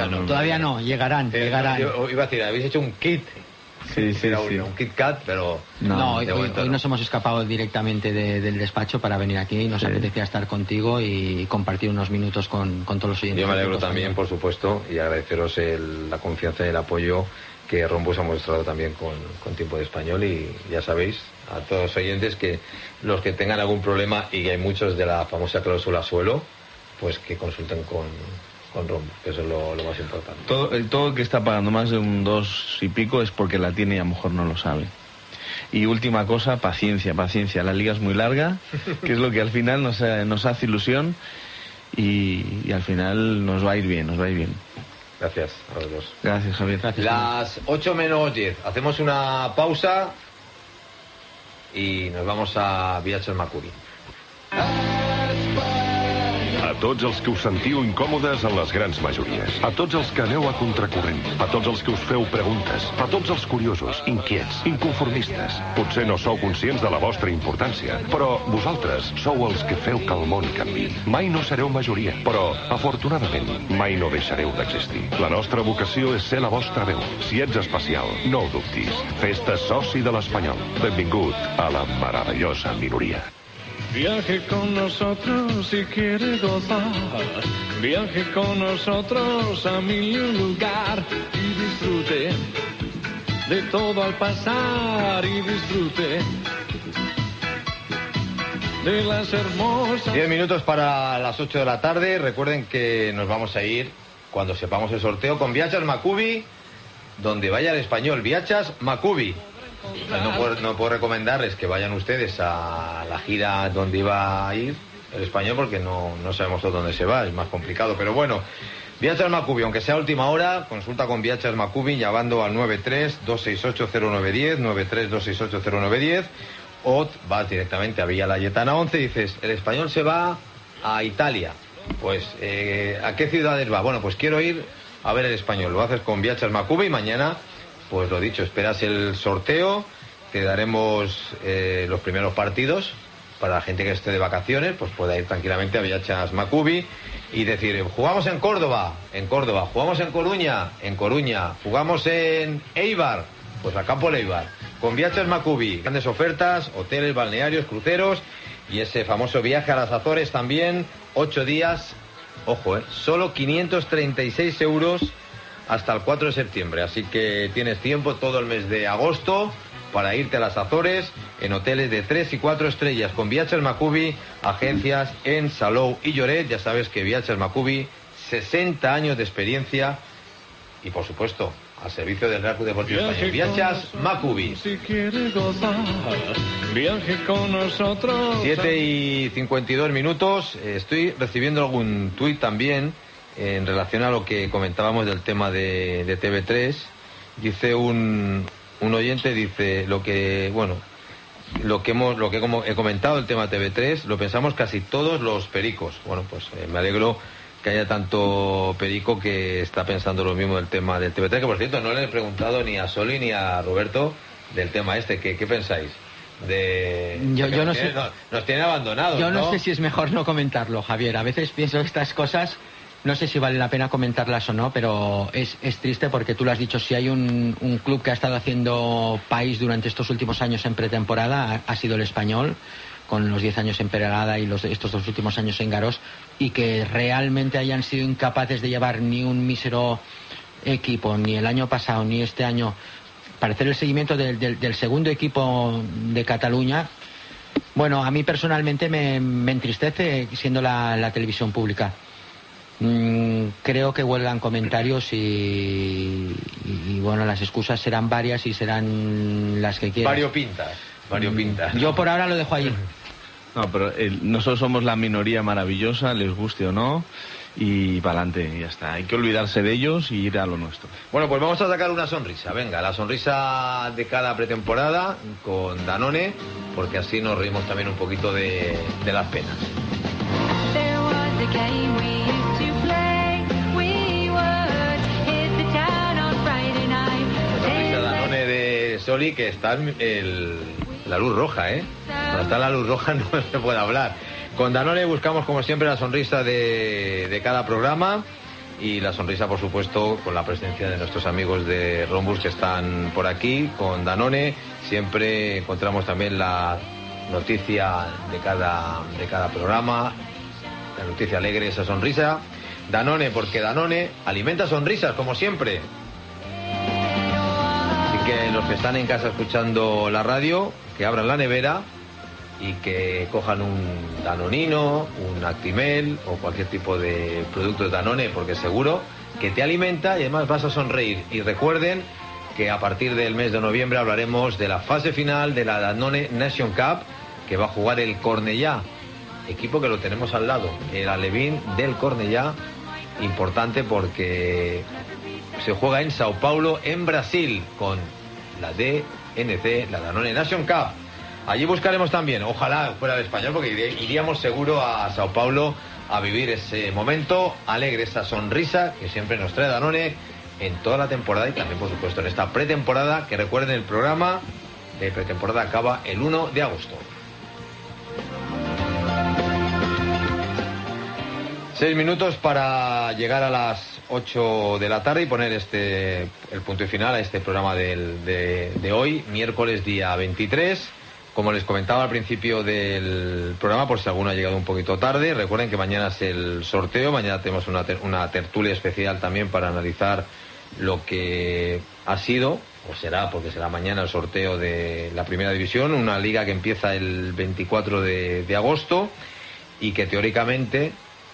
no, llegarán. Yo iba a decir, habéis hecho un kit. Sí. Un Kit Kat, pero hoy nos hemos escapado directamente del despacho para venir aquí. Nos apetecía estar contigo y compartir unos minutos con todos los oyentes. Yo me alegro también, por supuesto, y agradeceros la confianza y el apoyo que Rombus ha mostrado también con Tiempo de Español. Y ya sabéis, a todos los oyentes, que los que tengan algún problema, y que hay muchos de la famosa cláusula suelo, pues que consulten con Rombus, que eso es lo más importante. Todo el que está pagando más de un 2 y pico es porque la tiene y a lo mejor no lo sabe. Y última cosa, paciencia. La liga es muy larga, que es lo que al final nos hace ilusión y al final nos va a ir bien. Gracias a los dos. Gracias, Javier. Las 8:10. Hacemos una pausa y nos vamos a Viatges Macuri. A tots els que us sentiu incòmodes en les grans majories. A tots els que aneu a contracorrent. A tots els que us feu preguntes. A tots els curiosos, inquiets, inconformistes. Potser no sou conscients de la vostra importància, però vosaltres sou els que feu que el món canvi. Mai no sereu majoria, però, afortunadament, mai no deixareu d'existir. La nostra vocació és ser la vostra veu. Si ets especial, no ho dubtis. Fes-te soci de l'Espanyol. Benvingut a la meravellosa minoria. Viaje con nosotros si quiere gozar. Viaje con nosotros a mi lugar y disfrute de todo al pasar y disfrute de las hermosas. 10 minutos para las 8 de la tarde. Recuerden que nos vamos a ir cuando sepamos el sorteo con Viatges Macuri, donde vaya el Español. Viatges Macuri. No puedo recomendarles que vayan ustedes a la gira donde iba a ir el Español, porque no sabemos dónde se va, es más complicado, pero bueno, Viatges Macuri, aunque sea última hora, consulta con Viatges Macuri llamando al 93-268-0910, 93-268-0910, o vas directamente a Villa Layetana 11 y dices, el Español se va a Italia, pues ¿a qué ciudades va? Bueno, pues quiero ir a ver el Español. Lo haces con Viatges Macuri y mañana, pues lo dicho, esperas el sorteo, te daremos los primeros partidos para la gente que esté de vacaciones, pues pueda ir tranquilamente a Viatges Macuri y decir, jugamos en Córdoba, jugamos en Coruña, jugamos en Eibar, pues a Campo Eibar, con Viatges Macuri, grandes ofertas, hoteles, balnearios, cruceros Y ese famoso viaje a las Azores también, 8 días, ojo, solo 536 euros hasta el 4 de septiembre. Así que tienes tiempo todo el mes de agosto para irte a las Azores en hoteles de 3 y 4 estrellas con Viatges Macubi, agencias en Salou y Lloret. Ya sabes que Viatges Macubi, 60 años de experiencia y, por supuesto, al servicio del Real Club Deportivo Español. Viatges Macubi. Si quiere gozar, viaje con nosotros. 7:52 minutos. Estoy recibiendo algún tuit también en relación a lo que comentábamos del tema de TV3. Dice un oyente, dice lo que he comentado el tema TV3 lo pensamos casi todos los pericos. Bueno, pues me alegro que haya tanto perico que está pensando lo mismo del tema del TV3, que por cierto no le he preguntado ni a Soli ni a Roberto del tema este. ¿Qué pensáis? Yo no sé. Nos tienen abandonados. Yo no sé si es mejor no comentarlo, Javier. A veces pienso estas cosas, no sé si vale la pena comentarlas o no, pero es triste porque tú lo has dicho, si hay un club que ha estado haciendo país durante estos últimos años en pretemporada, ha sido el Español, con los 10 años en Peralada y estos 2 últimos años en Garós, y que realmente hayan sido incapaces de llevar ni un mísero equipo, ni el año pasado ni este año, para hacer el seguimiento del segundo equipo de Cataluña. Bueno, a mí personalmente me entristece, siendo la televisión pública. Creo que huelgan comentarios y bueno, las excusas serán varias y serán las que quieras. Variopintas. Yo por ahora lo dejo allí. No, pero nosotros somos la minoría maravillosa, les guste o no, y para adelante, y ya está. Hay que olvidarse de ellos y ir a lo nuestro. Bueno, pues vamos a sacar una sonrisa. Venga, la sonrisa de cada pretemporada con Danone, porque así nos reímos también un poquito de las penas. La sonrisa Danone de Soli, que está la luz roja, Cuando está la luz roja no se puede hablar. Con Danone buscamos, como siempre, la sonrisa de cada programa, y la sonrisa, por supuesto, con la presencia de nuestros amigos de Rombus que están por aquí. Con Danone siempre encontramos también la noticia de cada programa, la noticia alegre, esa sonrisa. Danone, porque Danone alimenta sonrisas, como siempre. Así que los que están en casa escuchando la radio, que abran la nevera y que cojan un Danonino, un Actimel o cualquier tipo de producto de Danone, porque seguro que te alimenta y además vas a sonreír. Y recuerden que a partir del mes de noviembre hablaremos de la fase final de la Danone Nation Cup, que va a jugar el Cornellá, equipo que lo tenemos al lado, el Alevín del Cornellá, importante porque se juega en Sao Paulo, en Brasil, con la DNC, la Danone Nation Cup. Allí buscaremos también, ojalá fuera de español, porque iríamos seguro a Sao Paulo a vivir ese momento alegre, esa sonrisa que siempre nos trae Danone en toda la temporada y también, por supuesto, en esta pretemporada, que recuerden, el programa de pretemporada acaba el 1 de agosto. 6 minutos para llegar a las 8 de la tarde y poner el punto y final a este programa de hoy, miércoles día 23. Como les comentaba al principio del programa, por si alguno ha llegado un poquito tarde, recuerden que mañana es el sorteo. Mañana tenemos una tertulia especial también para analizar lo que ha sido, o será, porque será mañana, el sorteo de la Primera División, una liga que empieza el 24 de agosto y que teóricamente,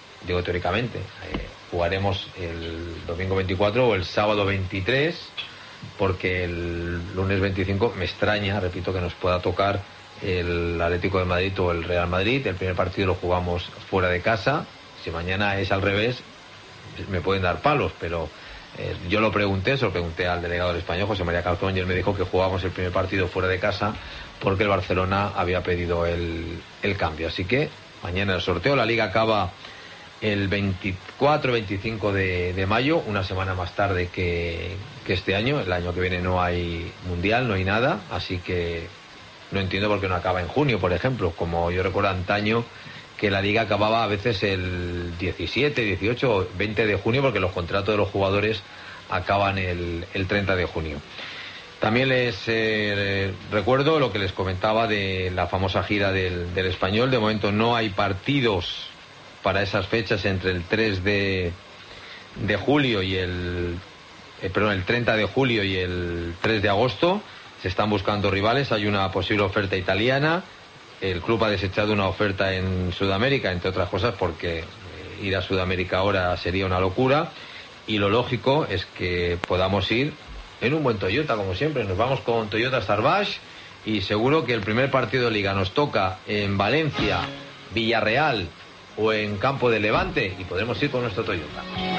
jugaremos el domingo 24 o el sábado 23, porque el lunes 25 me extraña, repito, que nos pueda tocar el Atlético de Madrid o el Real Madrid. El primer partido lo jugamos fuera de casa. Si mañana es al revés, me pueden dar palos, pero yo se lo pregunté al delegado del Español, José María Calzón, y él me dijo que jugábamos el primer partido fuera de casa porque el Barcelona había pedido el cambio. Así que mañana el sorteo. La liga acaba el 24-25 de mayo, una semana más tarde que este año. El año que viene no hay mundial, no hay nada, así que no entiendo por qué no acaba en junio, por ejemplo, como yo recuerdo antaño que la liga acababa a veces el 17, 18, 20 de junio, porque los contratos de los jugadores acaban el 30 de junio. También les recuerdo lo que les comentaba de la famosa gira del Español. De momento no hay partidos para esas fechas entre el 3 de julio y el 30 de julio y el 3 de agosto. Se están buscando rivales, hay una posible oferta italiana. El club ha desechado una oferta en Sudamérica, entre otras cosas porque ir a Sudamérica ahora sería una locura. Y lo lógico es que podamos ir en un buen Toyota, como siempre. Nos vamos con Toyota Starbash y seguro que el primer partido de Liga nos toca en Valencia, Villarreal o en Campo de Levante y podremos ir con nuestro Toyota.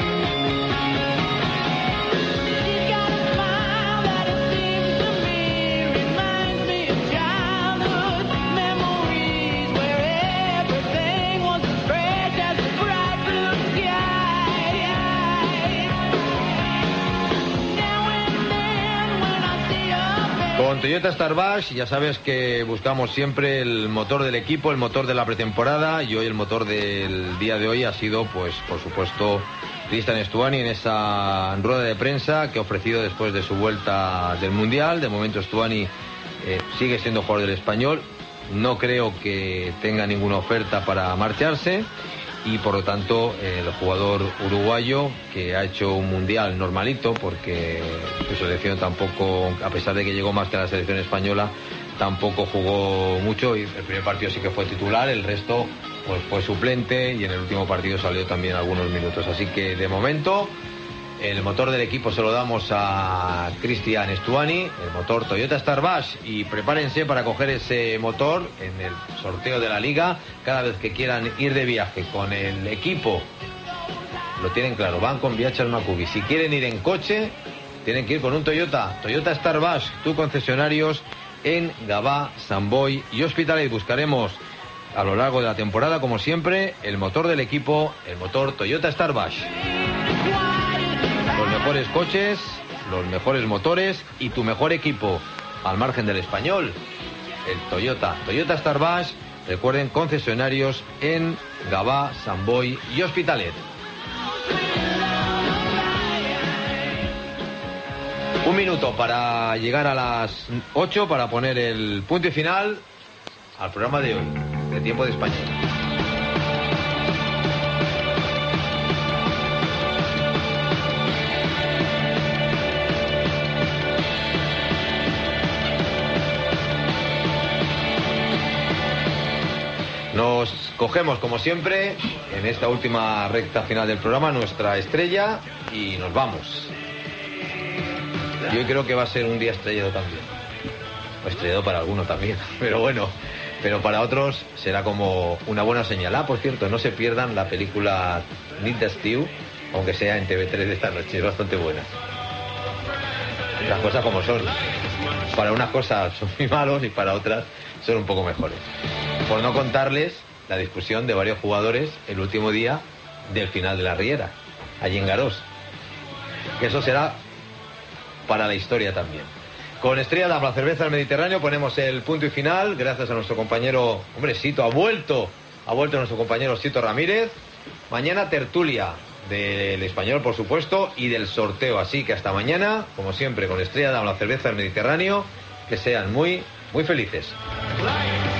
Con Toyota Starbash ya sabes que buscamos siempre el motor del equipo, el motor de la pretemporada, y hoy el motor del día de hoy ha sido, pues por supuesto, Cristian Stuani en esa rueda de prensa que ha ofrecido después de su vuelta del Mundial. De momento Stuani sigue siendo jugador del Español, no creo que tenga ninguna oferta para marcharse y por lo tanto el jugador uruguayo, que ha hecho un Mundial normalito porque su selección tampoco, a pesar de que llegó más que la selección española, tampoco jugó mucho y el primer partido sí que fue titular, el resto pues fue suplente y en el último partido salió también algunos minutos. Así que de momento el motor del equipo se lo damos a Cristian Stuani, el motor Toyota Starbash, y prepárense para coger ese motor en el sorteo de la Liga. Cada vez que quieran ir de viaje con el equipo, lo tienen claro, van con Viachas Macubi. Si quieren ir en coche, tienen que ir con un Toyota Starbash, tu concesionarios en Gavà, Sant Boi y Hospitalet. Buscaremos a lo largo de la temporada, como siempre, el motor del equipo, el motor Toyota Starbash. Los mejores coches, los mejores motores y tu mejor equipo, al margen del Español, el Toyota Starbash. Recuerden, concesionarios en Gavà, Sant Boi y Hospitalet. Un minuto para llegar a las 8 para poner el punto y final al programa de hoy, de Tiempo de Español. Nos cogemos, como siempre, en esta última recta final del programa, nuestra estrella y nos vamos. Yo creo que va a ser un día estrellado también. O estrellado para algunos también, pero bueno. Pero para otros será como una buena señal. Por cierto, no se pierdan la película Nit d'Estiu, aunque sea en TV3 de esta noche, es bastante buena. Las cosas como son. Para unas cosas son muy malos y para otras son un poco mejores. Por no contarles la discusión de varios jugadores el último día del final de la Riera, allí en Garós. Que eso será para la historia también. Con Estrella Damm, la cerveza del Mediterráneo, ponemos el punto y final. Gracias a nuestro compañero, Sito, ha vuelto nuestro compañero Sito Ramírez. Mañana tertulia del Español, por supuesto, y del sorteo. Así que hasta mañana, como siempre, con Estrella Damm, la cerveza del Mediterráneo. Que sean muy, muy felices.